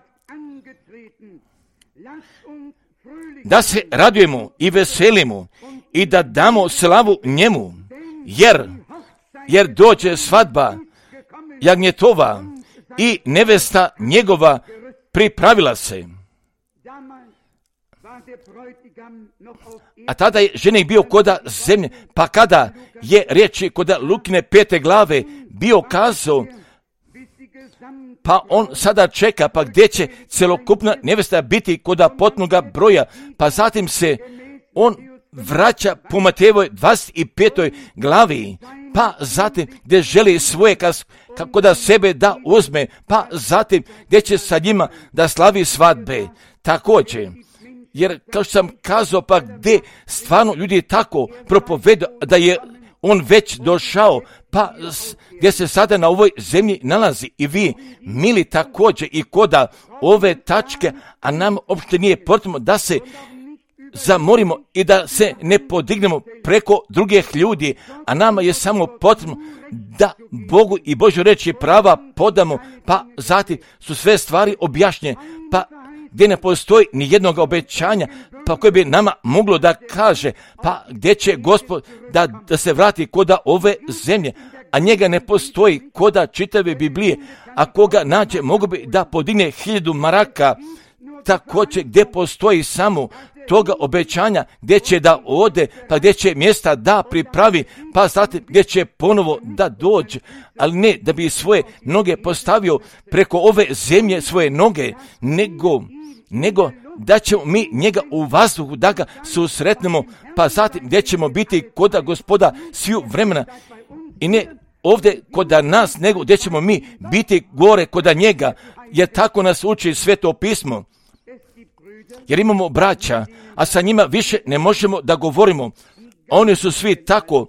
Da se radujemo i veselimo i da damo slavu njemu, jer dođe svadba jagnjetova i nevesta njegova pripravila se. A tada je ženik bio koda zemlje, pa kada je riječi koda Lukine 5. glave bio kazao, pa on sada čeka, pa gdje će celokupna nevesta biti koda potpunoga broja, pa zatim se on vraća po Matejevoj 25. glavi, pa zatim gdje želi svoje kako da sebe da uzme, pa zatim gdje će sa njima da slavi svadbe. Također, jer kao što sam kazao, pa gdje stvarno ljudi tako propovedu da je on već došao, pa gdje se sada na ovoj zemlji nalazi i vi, mili, također i koda ove tačke, a nam uopšte nije potrebno da se zamorimo i da se ne podignemo preko drugih ljudi, a nama je samo potrebno da Bogu i Božoj riječi prava podamo, pa zatim su sve stvari objašnjene, pa gdje ne postoji ni jednog obećanja, pa koje bi nama moglo da kaže, pa gdje će Gospod da se vrati koda ove zemlje, a njega ne postoji koda čitave Biblije, a koga nađe mogu bi da podigne 1000 maraka, također gdje postoji samo toga obećanja, gdje će da ode, pa gdje će mjesta da pripravi, pa zatim gdje će ponovo da dođe, ali ne da bi svoje noge postavio preko ove zemlje, svoje noge, nego da ćemo mi njega u vazduhu da ga susretnemo, pa zatim gdje ćemo biti koda Gospoda sviju vremena i ne ovdje koda nas, nego gdje ćemo mi biti gore koda njega, jer tako nas uči Sveto pismo. Jer imamo braća, a sa njima više ne možemo da govorimo. Oni su svi tako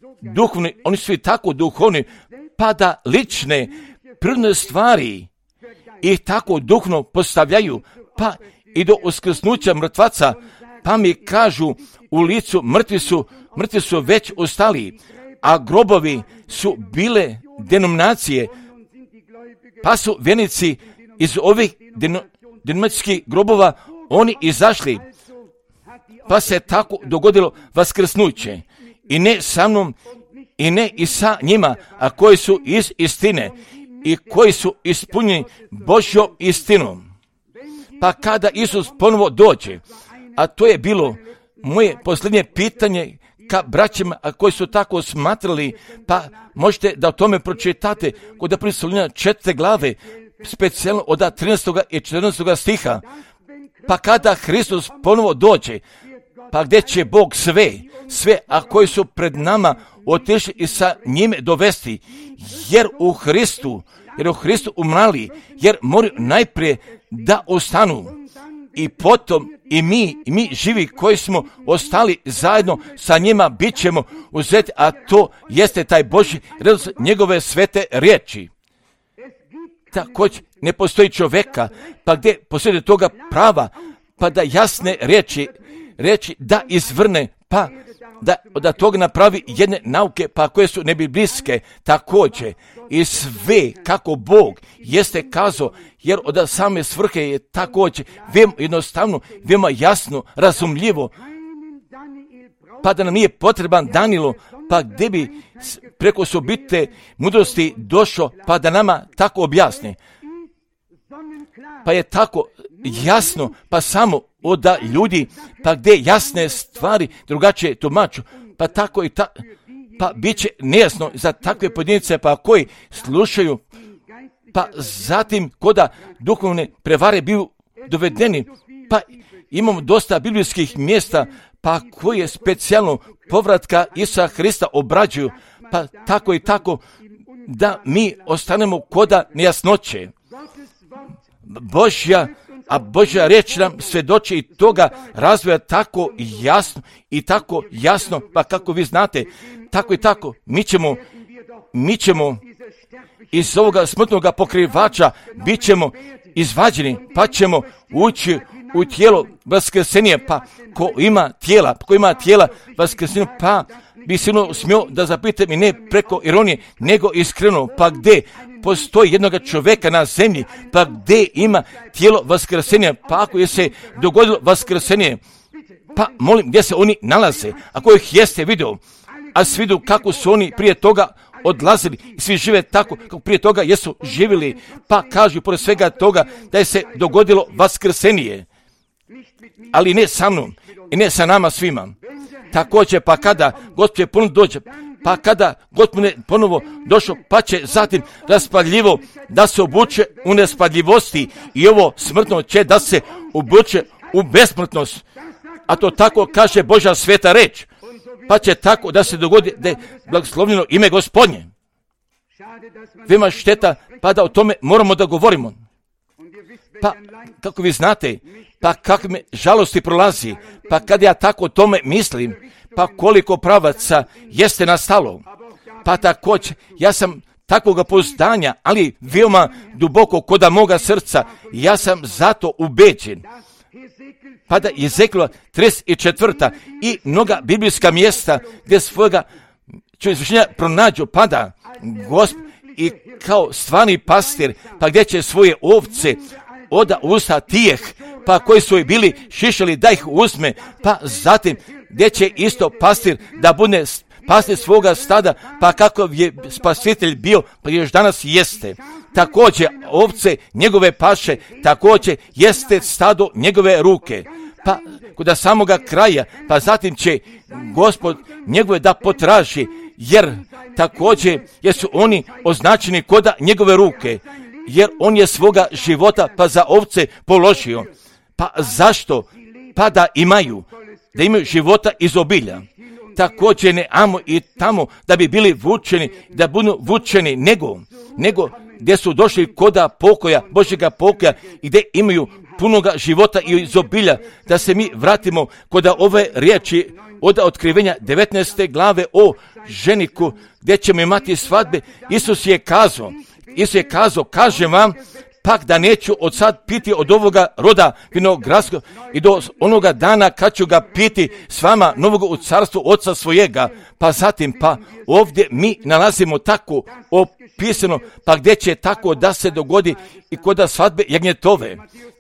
duhovni, pa da lične, prirodne stvari ih tako duhovno postavljaju, pa i do uskrsnuća mrtvaca, pa mi kažu u licu mrtvi su već ostali, a grobovi su bile denominacije, pa su vjernici iz ovih dinamičkih grobova oni izašli, pa se tako dogodilo vaskrsnuće. I ne sa mnom, i ne i sa njima, a koji su iz istine i koji su ispunjeni Božjom istinom. Pa kada Isus ponovo dođe, a to je bilo moje posljednje pitanje ka braćima, a koji su tako smatrali, pa možete da o tome pročitate kod Apostolina 4. glave, specijalno od 13. i 14. stiha. Pa kada Hristos ponovo dođe, pa gdje će Bog sve, a koji su pred nama otišli i sa njime dovesti, jer u Hristu umrali, jer moraju najprije da ostanu. I potom i mi živi koji smo ostali zajedno sa njima bit ćemo uzeti, a to jeste taj Božji redoslijed njegove svete riječi. Također ne postoji čovjeka, pa gdje postoji toga prava, pa da jasne riječi da izvrne, pa da toga napravi jedne nauke, pa koje su nebiblijske također. I sve kako Bog jeste kazao, jer od same svrhe je također jednostavno, veoma jasno, razumljivo, pa da nam nije potreban Danilo, pa gdje bi preko osobite mudrosti došao, pa da nama tako objasni. Pa je tako jasno, pa samo od ljudi, pa gdje jasne stvari drugačije tumaču, pa tako i pa bit će nejasno za takve pojedince, pa koji slušaju, pa zatim koda duhovne prevare biju dovedeni, pa imamo dosta biblijskih mjesta, pa koje specijalno povratka Isusa Hrista obrađuju, pa tako i tako da mi ostanemo koda nejasnoće. Božja riječ nam svjedoči i toga razvoja tako jasno, pa kako vi znate, tako i tako, mi ćemo iz ovoga smrtnoga pokrivača bit ćemo izvađeni, pa ćemo ući u tijelo vaskrsenja, pa ko ima tijela vaskrsenja, pa bi se smio da zapitam i ne preko ironije, nego iskreno, pa gdje postoji jednoga čovjeka na zemlji, pa gdje ima tijelo vaskrsenja, pa ako je se dogodilo vaskrsenje, pa molim gdje se oni nalaze, ako ih jeste vidio, a svi vidio kako su oni prije toga odlazili, svi žive tako kako prije toga jesu živjeli, pa kažu pored svega toga da je se dogodilo vaskrsenje, ali ne sa mnom i ne sa nama svima. Također, pa kada Gospod ponovno dođe, pa kada Gospod ponovo došao, pa će zatim raspadljivo da se obuče u nespadljivosti i ovo smrtno će da se obuče u besmrtnost. A to tako kaže Božja sveta reč. Pa će tako da se dogodi da je blagoslovljeno ime Gospodnje. Veoma šteta, pa da o tome moramo da govorimo. Pa, kako vi znate, pa kakve me žalosti prolazi, pa kad ja tako o tome mislim, pa koliko pravaca jeste nastalo. Pa također, ja sam takvoga pouzdanja, ali veoma duboko koda moga srca, ja sam zato ubeđen. Pa da je Ezekijela 34. i mnoga biblijska mjesta gdje svojega izvršenja pronađu, pa da Gospod i kao stvarni pastir, pa gdje će svoje ovce oda usta tijeh, pa koji su i bili šišali da ih uzme, pa zatim gdje će isto pastir da bude pastir svoga stada, pa kakav je spasitelj bio, pa još danas jeste. Također ovce njegove paše, također jeste stado njegove ruke. Pa kod samoga kraja, pa zatim će Gospod njegove da potraži, jer također jesu oni označeni koda njegove ruke, jer on je svoga života pa za ovce položio. Pa zašto? Pa da imaju života iz obilja. Također ne amo i tamo da bi bili vučeni, da budu vučeni, nego gdje su došli koda pokoja, Božjega pokoja i gdje imaju punoga života i izobilja, da se mi vratimo kod ove riječi od otkrivenja 19. glave o ženiku, gdje ćemo imati svadbe. Isus je kazao, kažem vam, pak da neću od sad piti od ovoga roda vinogradskog i do onoga dana kad ću ga piti s vama novog u carstvu oca svojega. Pa zatim, pa ovdje mi nalazimo tako opisano, pa gdje će tako da se dogodi i kod svadbe jagnjetove.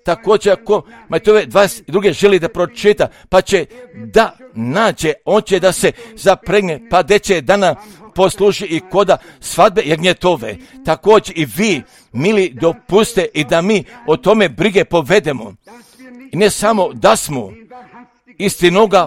također ako Matejove 22 želi da pročita, pa će da nađe, on će da se zapregne, pa deće dana posluži i koda svadbe jagnjetove. Također i vi, mili, dopuste i da mi o tome brige povedemo. I ne samo da smo istinoga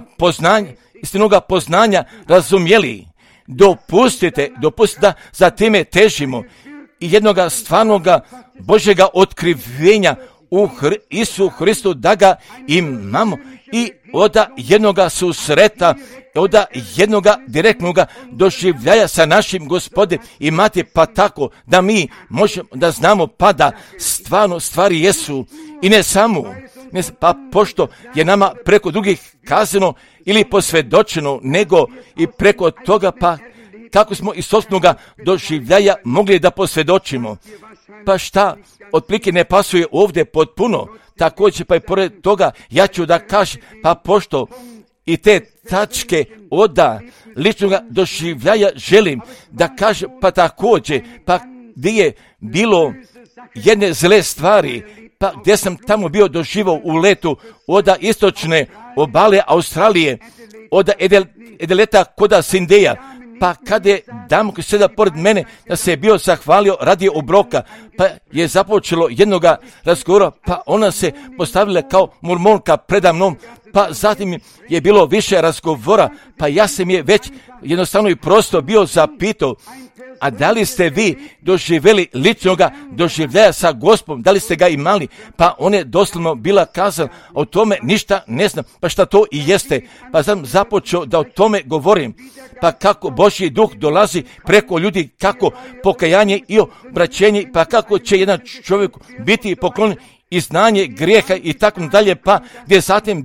poznanja razumjeli. Dopustite da za time težimo i jednoga stvarnoga Božjega otkrivenja u Isu Hristu da ga imamo i od jednoga susreta, od jednoga direktnoga doživljaja sa našim Gospodem imati, pa tako da mi možemo da znamo pa da stvarno stvari jesu i ne samo, pa pošto je nama preko drugih kazano ili posvjedočeno, nego i preko toga pa kako smo iz sopstvenoga doživljaja mogli da posvjedočimo. Pa šta otprilike ne pasuje ovdje potpuno, također pa i pored toga ja ću da kažem, pa pošto i te tačke od ličnog doživljaja želim da kažem, pa također, pa gdje je bilo jedne zle stvari, pa gdje sam tamo bio doživao u letu od istočne obale Australije, od Edeleta koda Sindeja, pa kada je dama koji sada pored mene da se je bio zahvalio radi obroka, pa je započelo jednoga razgovora, pa ona se postavila kao mormonka predamnom, pa zatim je bilo više razgovora, pa ja sam je već jednostavno i prosto bio zapitao, a da li ste vi doživjeli ličnoga doživljaja sa Gospodom, da li ste ga imali? Pa on je doslovno bila kazala, o tome ništa ne znam, pa šta to i jeste. Pa sam započeo da o tome govorim, pa kako Božji duh dolazi preko ljudi, kako pokajanje i obraćenje, pa kako će jedan čovjek biti poklonjen i znanje grijeha i tako dalje, pa gdje zatim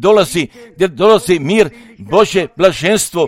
dolazi mir, Božje blaženstvo,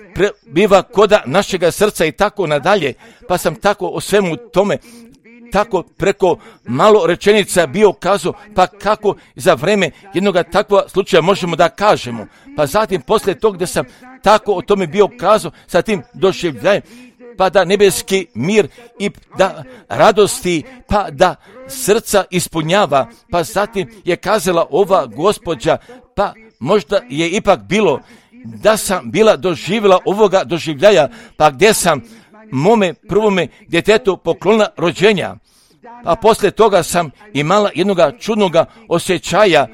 biva koda našega srca i tako nadalje, pa sam tako o svemu tome, tako preko malo rečenica bio kazao, pa kako za vreme jednog takvog slučaja možemo da kažemo, pa zatim poslije tog gdje sam tako o tome bio kazao sa tim doživljajem, pa da nebeski mir i da radosti, pa da srca ispunjava, pa zatim je kazala ova gospođa, pa možda je ipak bilo da sam bila doživjela ovoga doživljaja, pa gdje sam mome prvome djetetu poklonila rođenja, a poslije toga sam imala jednoga čudnoga osjećaja,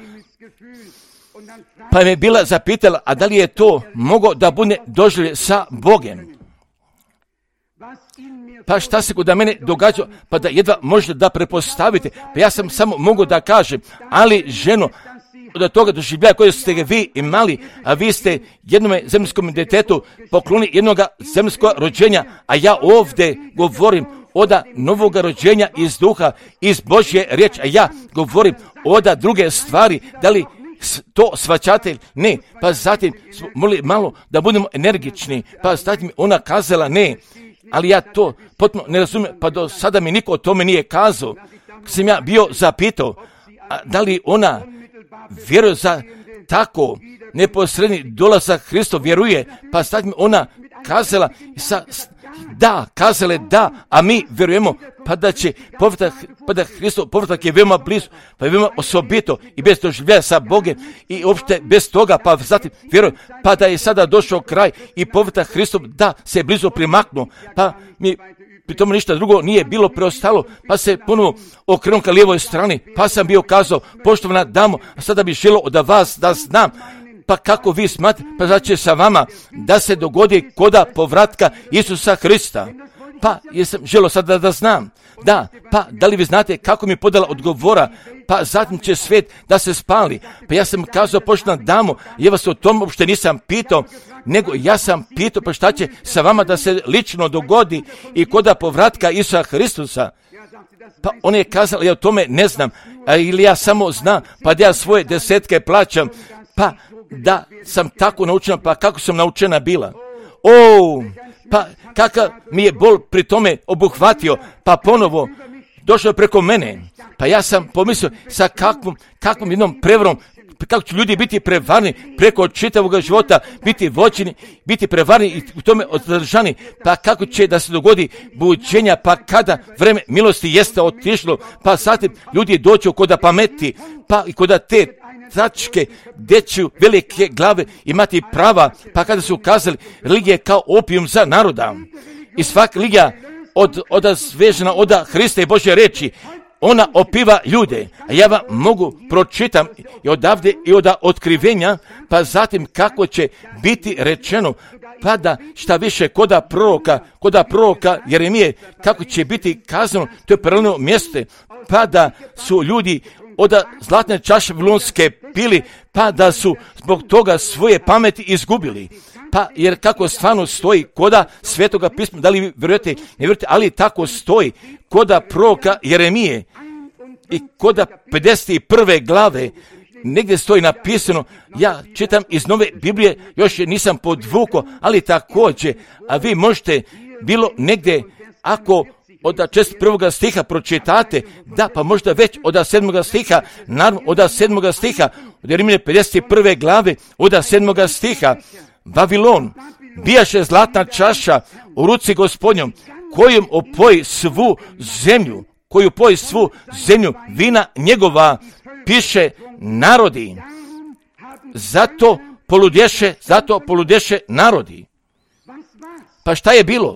pa me bila zapitala, a da li je to moglo da bude doživlje sa Bogem? Pa šta se kod mene događa, pa da jedva možete da prepostavite, pa ja sam samo mogu da kažem, ali ženo, od toga doživljaja koje ste vi imali, a vi ste jednome zemljskom djetetu poklonili jednoga zemljskog rođenja, a ja ovdje govorim od novoga rođenja iz duha, iz Božje riječi, a ja govorim od druge stvari, da li to shvaćate? Ne, pa zatim smo molili malo da budemo energični, pa zatim ona kazala ne, ali ja to potpuno ne razumijem, pa do sada mi niko o tome nije kazao. Sam ja bio zapitao, da li ona vjeruje za tako neposredni dolazak Hristo vjeruje, pa zatim ona kazala da, a mi vjerujemo pa da će povratak, pa da Hristov povratak je veoma blizu, pa je veoma osobito i bez doživljaja sa Bogem i uopšte bez toga, pa zatim vjerujem pa da je sada došao kraj i povratak Hristov da se blizu primaknuo, pa mi pri tome ništa drugo nije bilo preostalo, pa se ponovo okrenuo ka lijevoj strani, pa sam bio kazao, poštovana damo, a sada bih želio od vas da znam, pa kako vi smatrate, pa da će sa vama da se dogodi koda povratka Isusa Hrista. Pa jesam želio sada da znam, da, pa da li vi znate kako mi podala odgovora, pa zatim će svijet da se spali. Pa ja sam kazao, poštovana damo, ja vas o tom uopšte nisam pitao, nego ja sam pitao pa šta će sa vama da se lično dogodi i koda povratka Isusa Hristusa. Pa on je kazao, ja o tome ne znam, ili ja samo znam, pa da ja svoje desetke plaćam, pa da sam tako naučena, pa kako sam naučena bila. Pa kakav mi je bol pri tome obuhvatio, pa ponovo došao preko mene. Pa ja sam pomislio sa kakvom jednom prevarom kako će ljudi biti prevarni preko čitavog života, biti vođeni, biti prevarni i u tome održani, pa kako će da se dogodi buđenja, pa kada vreme milosti jeste otišlo, pa zatim ljudi dođu kod pameti, pa i kod te tačke gdje će velike glave imati prava, pa kada su kazali religija je kao opijum za naroda i svaka religija odazvežena od Hrista i Božje reči, ona opiva ljude, a ja vam mogu pročitam i odavde i od otkrivenja, pa zatim kako će biti rečeno, pa da šta više koda proroka Jeremije, kako će biti kazano, to je paralelno mjesto, pa da su ljudi od zlatne čaše vavilonske pili, pa da su zbog toga svoje pameti izgubili. Pa jer kako stvarno stoji koda Svetoga pisma, da li vi vjerujete, ne vjerujete, ali tako stoji koda proroka Jeremije i koda 51. glave, negdje stoji napisano, ja čitam iz Nove Biblije, još je nisam podvukao, ali također, a vi možete bilo negdje, ako od 41. stiha pročitate, da, pa možda već od 7. stiha, naravno od 7. stiha, od Jeremije 51. glave, od 7. stiha, Vavilon bijaše zlatna čaša u ruci Gospodnjom, kojom opoji svu zemlju vina njegova, piše narodi. Zato poludješe narodi. Pa šta je bilo?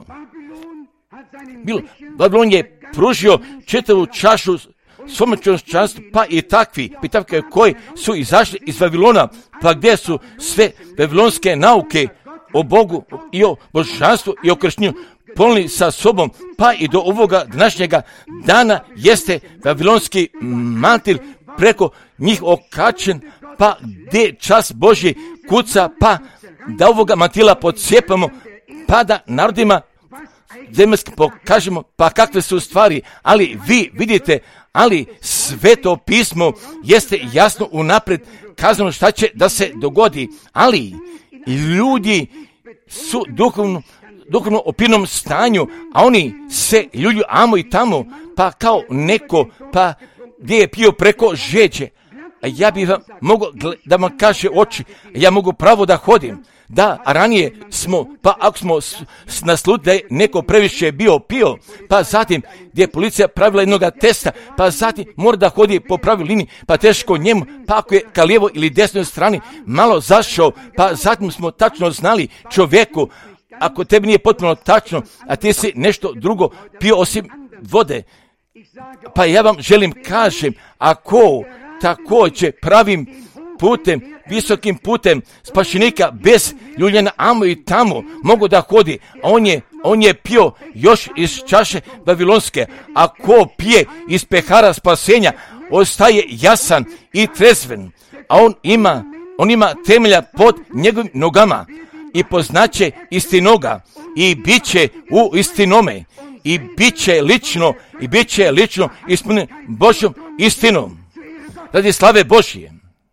Vavilon je pružio čitavu čašu svome čovječanstvu, pa i takvi koji su izašli iz Vavilona, pa gdje su sve vavilonske nauke o Bogu i o božanstvu i o krštenju polni sa sobom, pa i do ovoga današnjega dana jeste vavilonski mantil preko njih okačen, pa gdje čas Božji kuca, pa da ovoga mantila podsjepamo, pa da narodima zemaljski pokažemo, pa kakve su stvari, ali vi vidite, ali Sveto pismo jeste jasno unaprijed kazano šta će da se dogodi, ali ljudi su duhovno opinom stanju, a oni se ljulju amo i tamo, pa kao neko, pa gdje je pio preko žeđe. A ja bih vam mogao da vam kaže oči, ja mogu pravo da hodim. Da, a ranije smo, pa ako smo naslutili da je neko previše pio, pa zatim gdje je policija pravila jednog testa, pa zatim mora da hodi po pravoj liniji, pa teško njemu, pa ako je ka lijevo ili desnoj strani malo zašao, pa zatim smo tačno znali čovjeku, ako tebi nije potpuno tačno, a ti si nešto drugo pio osim vode, pa ja vam želim kažem, ako također pravim putem, visokim putem spašenika bez ljuljena amo i tamo mogu da hodi, a on je pio još iz čaše vavilonske, a ko pije iz pehara spasenja ostaje jasan i trezven, a on ima temelja pod njegovim nogama i poznaće istinoga i bit će u istinome i bit će lično ispunjen Božjom istinom radi slave Božje.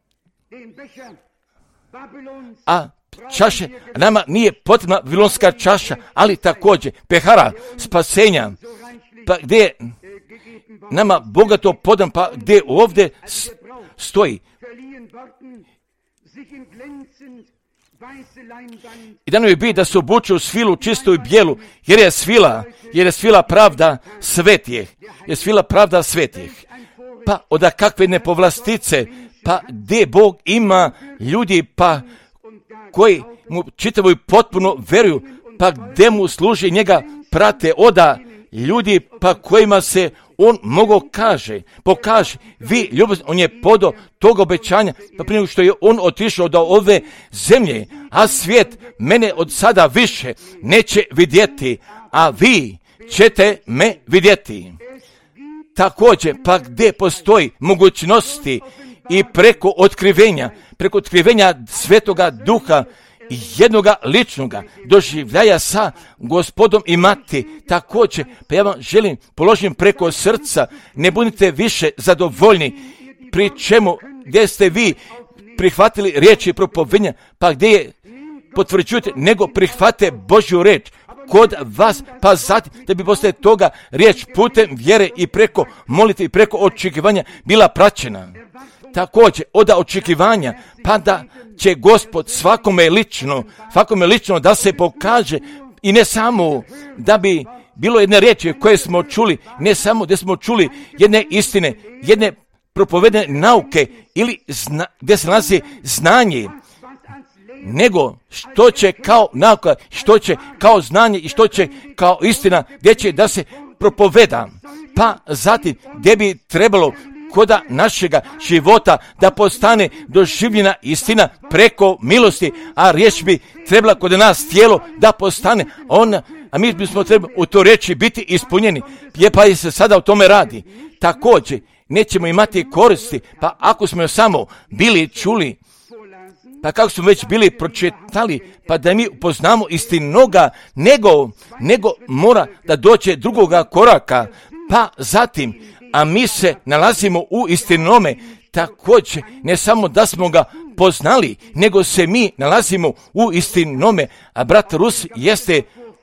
A čaše, nama nije potrebna vavilonska čaša, ali također pehara spasenja, pa gdje je nama bogato podan, pa gdje ovdje stoji. I dano je biti da se obuče u svilu čistu i bijelu, jer je svila pravda svetih. Pa od kakve nepovlastice, pa gdje Bog ima ljudi, pa koji mu čitavo i potpuno veruju, pa gdje mu služi njega prate oda ljudi, pa kojima se on pokaže, vi ljubazni, on je podo tog obećanja, pa prije nego što je on otišao do ove zemlje, a svijet mene od sada više neće vidjeti, a vi ćete me vidjeti. Također, pa gdje postoji mogućnosti i preko otkrivenja Svetoga Duha, jednoga ličnoga doživljaja sa Gospodom imati. Također, pa ja vam želim položim preko srca, ne budite više zadovoljni, pri čemu gdje ste vi prihvatili riječi propovedanja, pa gdje je potvrđujete, nego prihvate Božju riječ kod vas, pa zatim da bi poslije toga riječ putem vjere i preko molitve i preko očekivanja bila praćena. također od očekivanja, pa da će Gospod svakome lično da se pokaže i ne samo da bi bilo jedne riječi koje smo čuli, ne samo da smo čuli jedne istine, jedne propovedene nauke ili gdje se nalazi znanje, nego što će kao nauka, što će kao znanje i što će kao istina, gdje će da se propoveda. Pa zatim gdje bi trebalo koda našega života da postane doživljena istina preko milosti, a riječ bi trebala kod nas tijelo da postane ona, a mi bismo trebali u to reći biti ispunjeni. Pa se sada o tome radi. Također nećemo imati koristi, pa ako smo samo bili čuli, pa kako smo već bili pročitali, pa da mi upoznamo istinoga, nego mora da dođe drugoga koraka, pa zatim, a mi se nalazimo u istinome, također ne samo da smo ga poznali, nego se mi nalazimo u istinome, a brat Rus jeste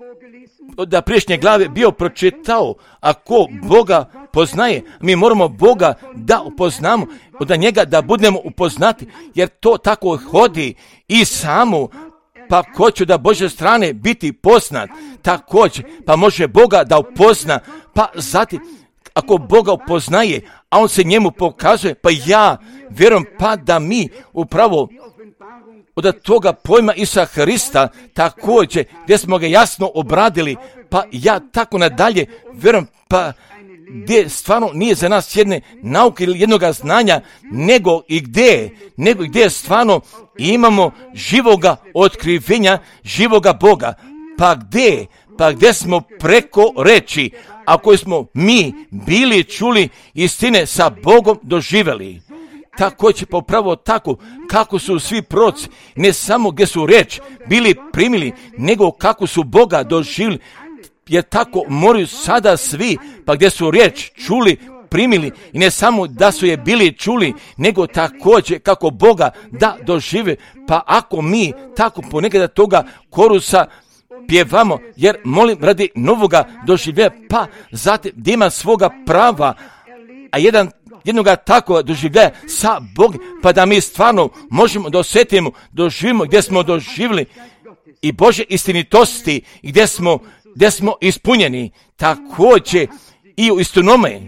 da priješnje glave bio pročitao, ako Boga poznaje, mi moramo Boga da upoznamo, od njega da budemo upoznati, jer to tako hodi i samo, pa ko će da Božje strane biti poznat, također, pa može Boga da upozna, pa zatim, ako Boga upoznaje, a on se njemu pokazuje, pa ja vjerujem pa da mi upravo od toga pojma Isusa Hrista, također, gdje smo ga jasno obradili, pa ja tako nadalje vjerujem, pa gdje stvarno nije za nas jedne nauke ili jednoga znanja, nego i gdje stvarno imamo živoga otkrivenja, živoga Boga, pa gdje smo preko reči, ako smo mi bili čuli istine sa Bogom doživjeli. Također pa upravo tako kako su svi proroci, ne samo gdje su reč bili primili, nego kako su Boga doživjeli, jer tako moraju sada svi, pa gdje su riječ čuli, primili, i ne samo da su je bili čuli, nego također kako Boga da dožive, pa ako mi tako ponekada toga korusa pjevamo, jer molim radi novoga doživljenja, pa zatim da ima svoga prava, a jednoga takvog doživljaja sa Bogom, pa da mi stvarno možemo da osjetimo, doživimo gdje smo doživjeli i Božje istinitosti, gdje smo ispunjeni, također i u istinome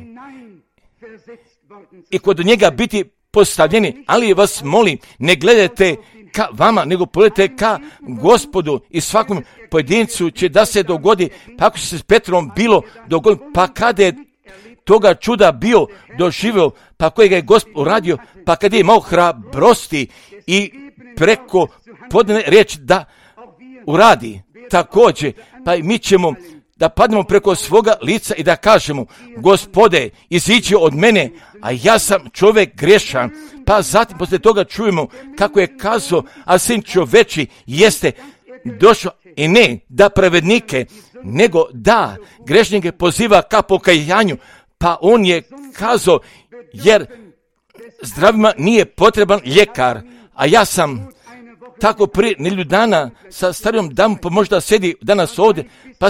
i kod njega biti postavljeni, ali vas molim, ne gledajte ka vama, nego pogledajte ka Gospodu i svakom pojedincu će da se dogodi, pa ako se s Petrom bilo dogodilo, pa kada je toga čuda bio doživio, pa kojega je Gospod uradio, pa kada je imao hrabrosti i preko podane riječ da uradi, također, pa mi ćemo da padnemo preko svoga lica i da kažemo, Gospode, iziđi od mene, a ja sam čovjek grešan. Pa zatim poslije toga čujemo kako je kazao, a sin čoveči jeste došao i ne da pravednike, nego da grešnike poziva ka pokajanju. Pa on je kazao, jer zdravima nije potreban ljekar, a ja sam tako prije nedelju dana sa starijom damom, pa možda sedi danas ovdje,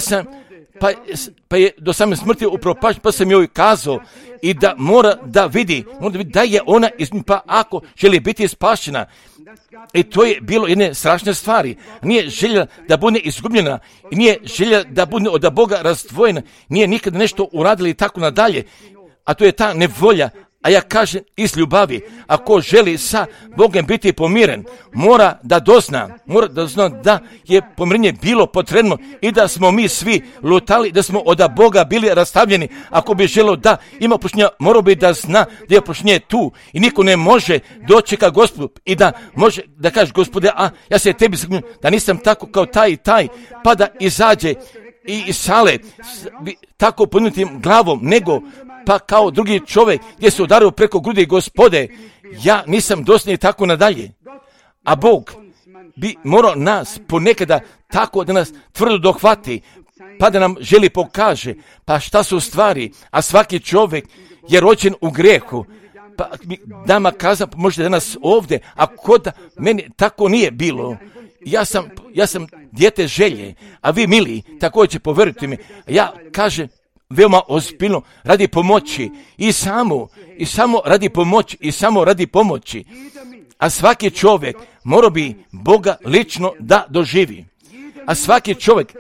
pa je do same smrti upropašten, pa sam joj kazao i da mora da vidi da je ona pa ako želi biti spašena. I to je bilo jedne strašne stvari. Nije želja da bude izgubljena, nije želja da bude od Boga razdvojena, nije nikada nešto uradili i tako nadalje. A to je ta nevolja. A ja kažem iz ljubavi, ako želi sa Bogom biti pomiren, mora da dozna da je pomirenje bilo potrebno i da smo mi svi lutali, da smo od Boga bili rastavljeni. Ako bi želio da ima oproštenja, morao bi da zna da je oproštenje tu i niko ne može doći ka Gospodu i da može da kaže, Gospode, a ja se tebi zagnujem, da nisam tako kao taj i taj, pa da izađe i sale tako podnutim glavom, nego pa kao drugi čovjek gdje se udario preko grudi, Gospode, ja nisam dosljedni tako nadalje. A Bog bi morao nas ponekada tako da nas tvrdo dohvati, pa da nam želi pokaže, pa šta su stvari, a svaki čovjek je rođen u grehu. Pa dama kaza, možete danas ovdje, a kod meni tako nije bilo. Ja sam dijete želje, a vi mili, također poverujte mi, ja kažem, veoma ozbiljno radi pomoći i samo radi pomoći i samo radi pomoći. A svaki čovjek mora bi Boga lično da doživi. A svaki čovjek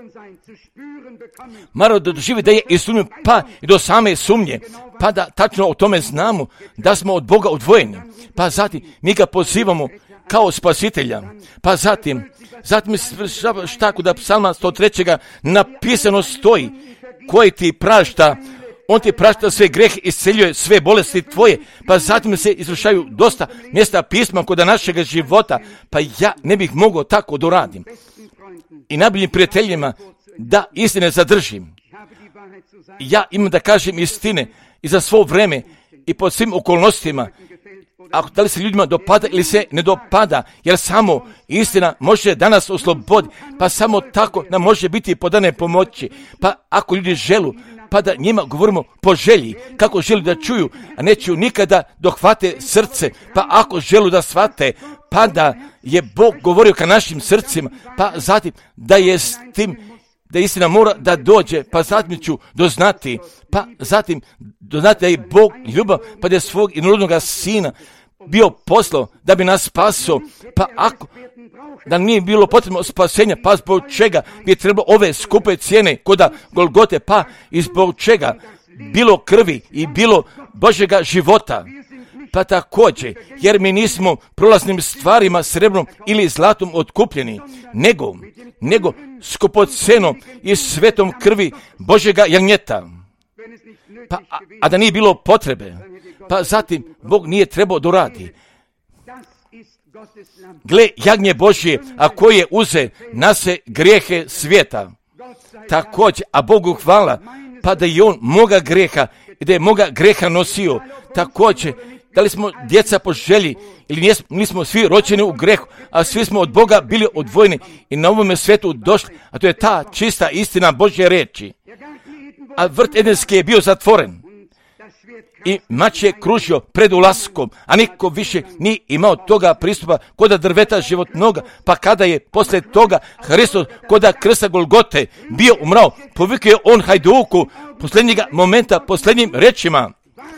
mora da doživi da je ispunjen, pa i do same sumnje, pa da tačno o tome znamo da smo od Boga odvojeni. Pa zatim mi ga pozivamo kao spasitelja. Pa zatim šta kod Psalma 103. napisano stoji, koji ti prašta, on ti prašta sve grehe, isceljuje sve bolesti tvoje. Pa zatim se izvršaju dosta mjesta pisma kod našega života, pa ja ne bih mogao tako da radim. I najboljim prijateljima da istine zadržim. Ja imam da kažem istine i za svo vreme i pod svim okolnostima. Da li se ljudima dopada ili se ne dopada, jer samo istina može danas osloboditi, pa samo tako nam može biti podane pomoći. Pa ako ljudi želu, pa da njima govorimo po želji, kako želi da čuju, a neću nikada dohvate srce, pa ako želu da shvate, pa da je Bog govorio ka našim srcima, pa zatim da je s tim, da istina mora da dođe, pa zatim ću doznati, pa zatim doznati da je Bog ljubav, pa da je svog jednorodnoga sina bio poslao da bi nas spasio, pa ako da nije bilo potrebno spasenja, pa zbog čega bi trebalo ove skupe cijene koda Golgote, pa i zbog čega bilo krvi i bilo Božjega života. Pa također, jer mi nismo prolaznim stvarima srebrom ili zlatom otkupljeni, nego skupocenom i svetom krvi Božjega jagnjeta. Pa, a da nije bilo potrebe, pa zatim Bog nije trebao da radi. Gle, jagnje Božje, a koje uze nase grijehe svijeta. Također, a Bogu hvala, pa da je on moga greha i da je moga greha nosio. Također, da li smo djeca po želji ili nismo svi rođeni u grehu, a svi smo od Boga bili odvojeni i na ovome svijetu došli, a to je ta čista istina Božje reči. A vrt Edenski je bio zatvoren i mač je kružio pred ulaskom, a niko više nije imao toga pristupa koda drveta životnoga, pa kada je posle toga Hristos koda krsta Golgote bio umrao, povikao je on hajduku posljednjega momenta, posljednjim rečima: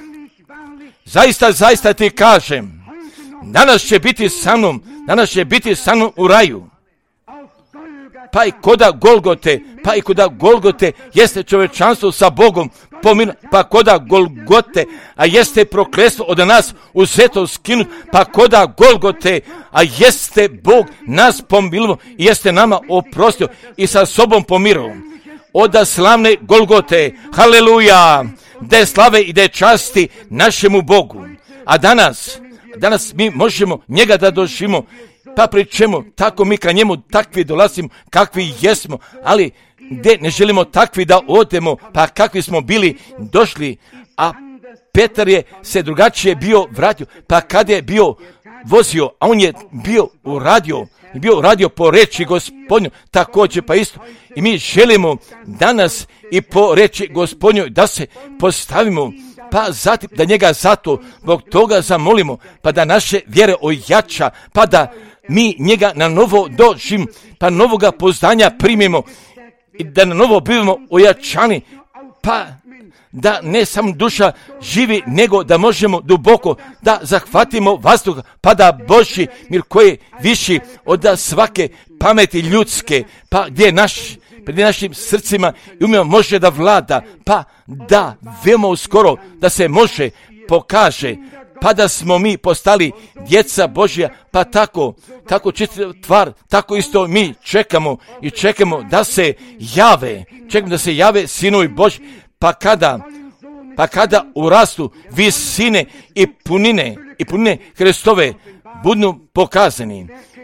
zaista ti kažem, danas će biti sa mnom u raju. Pa i koda Golgote jeste čovečanstvo sa Bogom pominu, pa koda Golgote, a jeste prokletstvo od nas uzeto skinu, pa koda Golgote, a jeste Bog nas pomilovo i jeste nama oprostio i sa sobom pomirovo. Oda slavne Golgote, haleluja, da slave i da časti našemu Bogu. A danas mi možemo njega da doživimo, pa pri čemu tako mi ka njemu takvi dolazimo kakvi jesmo, ali gdje ne želimo takvi da odemo, pa kakvi smo bili došli. A Petar je se drugačije bio vratio, pa kada je bio vozio, a on je bio radio po reči Gospodnju, također pa isto. I mi želimo danas i po reči Gospodnju da se postavimo, pa zatim da njega zbog toga zamolimo, pa da naše vjere ojača, pa da mi njega na novo doživimo, pa novoga poznanja primimo i da na novo bivamo ojačani, pa da ne samo duša živi, nego da možemo duboko da zahvatimo vazduh, pa da Božji mir koji je viši od svake pameti ljudske, pa gdje pred našim srcima i umijemo može da vlada, pa da veoma uskoro da se može pokaže, pa da smo mi postali djeca Božja, pa tako čista tvar, tako isto mi čekamo da se jave sinovi Božji, pa kada urastu visine i punine Hristove budu pokazani.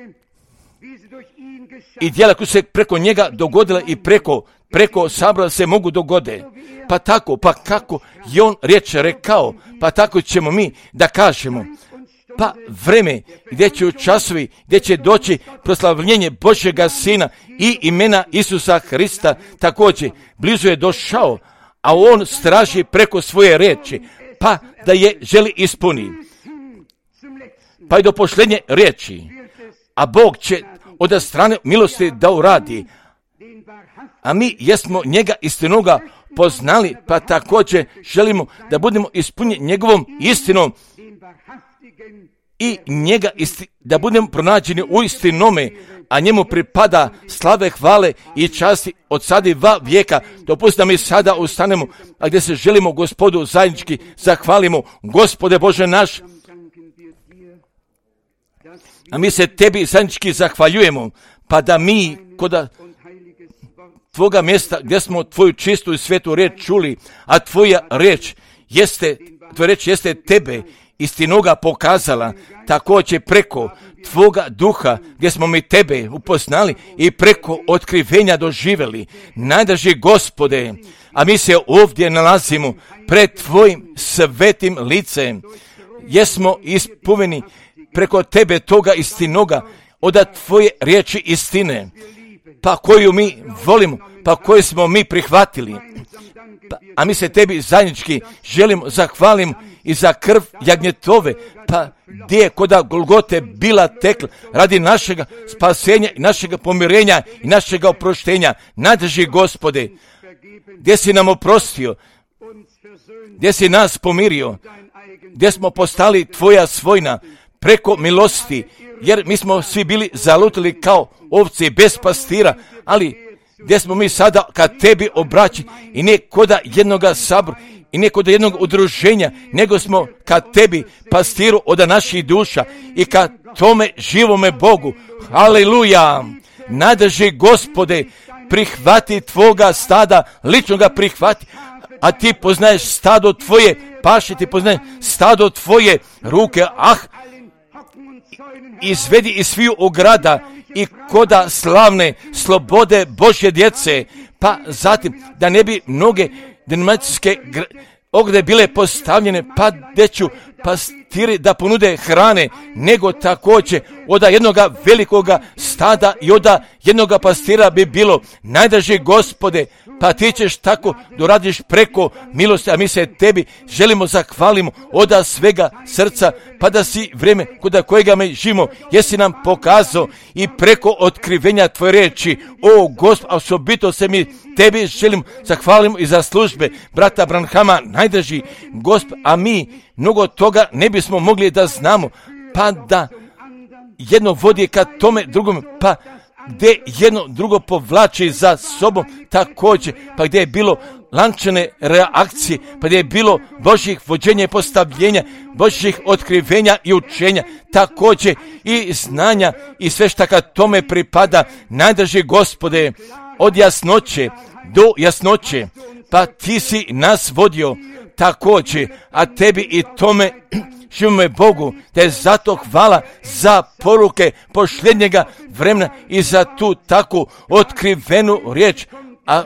I djela koja se preko njega dogodila i preko sabora se mogu dogode. Pa tako, pa kako je on riječ rekao, pa tako ćemo mi da kažemo. Pa vreme gdje će časovi, gdje će doći proslavljenje Božjega Sina i imena Isusa Hrista, također blizu je došao, a on straži preko svoje riječi, pa da je želi ispuni. Pa i do posljednje riječi, a Bog će od strane milosti da uradi, a mi jesmo njega istinoga poznali, pa također želimo da budemo ispunjeni njegovom istinom i njega da budemo pronađeni u istinome, a njemu pripada slave, hvale i časti od sada i va vijeka. Dopustite da mi sada ustanemo, a gdje se želimo Gospodu zajednički zahvalimo. Gospode Bože naš, a mi se tebi zajednički zahvaljujemo, pa da mi kod tvoga mjesta gdje smo tvoju čistu i svetu riječ čuli, a tvoja riječ jeste tebe istinoga pokazala, također preko tvoga duha gdje smo mi tebe upoznali i preko otkrivenja doživjeli. Najdraži Gospode, a mi se ovdje nalazimo pred tvojim svetim licem, jesmo ispunjeni preko tebe toga istinoga, od tvoje riječi istine, pa koju mi volimo, pa koju smo mi prihvatili. A mi se tebi zajednički želimo zahvalim i za krv jagnjetove, pa gdje je koda Golgote bila tekla radi našega spasenja i našega pomirenja i našega oproštenja. Najdraži Gospode, gdje si nam oprostio, gdje si nas pomirio, gdje smo postali tvoja svojna preko milosti, jer mi smo svi bili zalutili kao ovce bez pastira, ali gdje smo mi sada kad tebi obraćeni i ne koda jednoga sabora i ne koda jednog udruženja, nego smo kad tebi pastiru od naših duša i kad tome živome Bogu. Haleluja! Najdraži Gospode, prihvati tvoga stada, lično ga prihvati, a ti poznaješ stado tvoje paše, ti poznaješ stado tvoje ruke, izvedi iz sviju ograda i koda slavne slobode Božje djece, pa zatim da ne bi mnoge denominacijske ograde bile postavljene, pa gdje ću pastiri da ponude hrane, nego također od jednoga velikoga stada i od jednoga pastira bi bilo. Najdraži Gospode, pa ti ćeš tako doradiš preko milosti, a mi se tebi želimo zahvalimo od svega srca, pa da si vrijeme kod kojega me živimo, jesi nam pokazao i preko otkrivenja tvoje riječi. O Gospod, a osobito se mi tebi želim zahvalimo i za službe brata Branhama, najdraži Gospod, a mi mnogo toga ne bismo mogli da znamo, pa da jedno vodi ka tome drugom, pa gdje jedno drugo povlači za sobom također, pa gdje je bilo lančane reakcije, pa gdje je bilo Božjih vođenja i postavljenja, Božjih otkrivenja i učenja, također i znanja i sve što ka tome pripada. Najdraži Gospode, od jasnoće do jasnoće, pa ti si nas vodio također, a tebi i tome živome Bogu, te zato hvala za poruke posljednjega vremena i za tu takvu otkrivenu riječ. A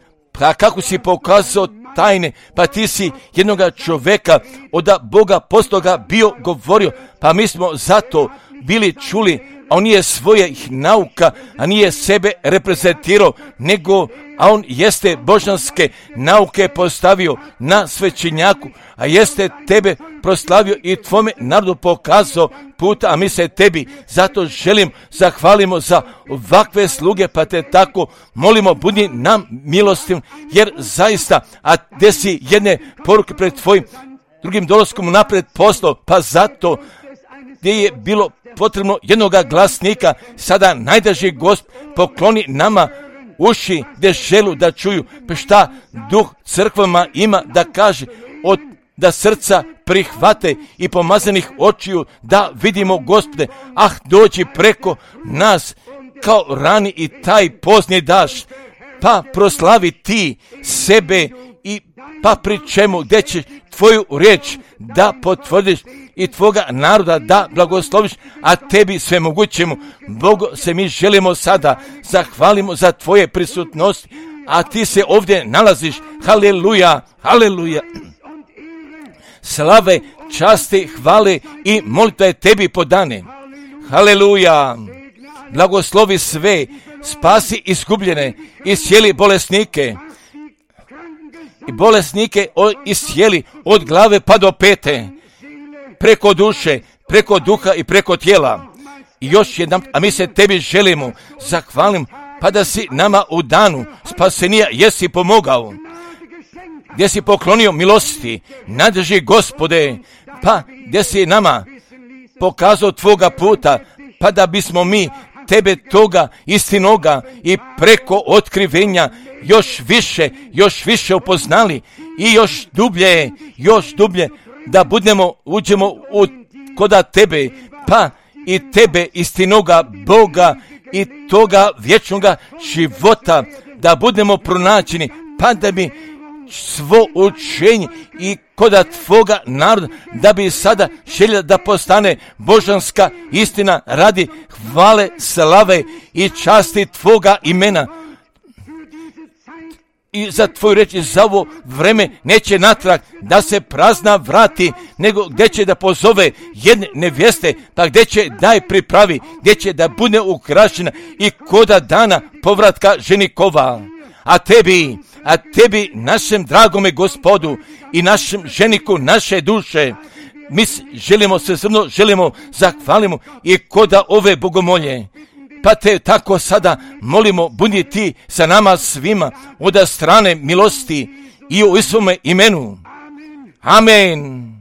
kako si pokazao tajne, pa ti si jednoga čovjeka od Boga postoga bio govorio, pa mi smo zato bili čuli, a on nije svojih nauka, a nije sebe reprezentirao, nego a on jeste božanske nauke postavio na svećenjaku, a jeste tebe proslavio i tvome narodu pokazao puta, a mi se tebi zato želim zahvalimo za ovakve sluge, pa te tako molimo, budi nam milostiv, jer zaista, a gdje si jedne poruke pred tvojim drugim dolaskom napred poslao, pa zato gdje je bilo potrebno jednoga glasnika, sada najdraži Gospod pokloni nama uši gdje želu da čuju, pa šta duh crkvama ima da kaže, da srca prihvate i pomazanih očiju da vidimo, Gospode, dođi preko nas kao rani i taj pozni daš, pa proslavi ti sebe i pa pri čemu gdje će tvoju riječ da potvrdiš i tvoga naroda da blagosloviš, a tebi sve mogućemu. Bogu se mi želimo sada zahvalimo za tvoje prisutnosti, a ti se ovdje nalaziš. Haleluja, haleluja. Slave, časti, hvale i molitve tebi podane. Haleluja. Blagoslovi sve, spasi izgubljene, iscijeli bolesnike. I bolesnike iscijeli od glave pa do pete, preko duše, preko duha i preko tijela. I još jedan, a mi se tebi želimo zahvalim, pa da si nama u danu spasenija jesi pomogao, gdje si poklonio milosti, nadrži Gospode, pa gdje si nama pokazao tvoga puta, pa da bismo mi tebe toga istinoga i preko otkrivenja još više upoznali i još dublje da uđemo koda tebe, pa i tebe istinoga Boga i toga vječnoga života da budemo pronađeni, pa da bi svo učenje i koda tvoga naroda, da bi sada željela da postane božanska istina radi hvale, slave i časti tvoga imena. I za tvoju reč, za ovo vreme neće natrag da se prazna vrati, nego gdje će da pozove jedne nevjeste, pa gdje će da je pripravi, gdje će da bude ukrašena i koda dana povratka ženikova. A tebi, našem dragome Gospodu i našem ženiku naše duše, mi želimo zahvalimo i koda ove bogomolje. Pa te tako sada molimo, budi ti sa nama svima od strane milosti i u svome imenu. Amen.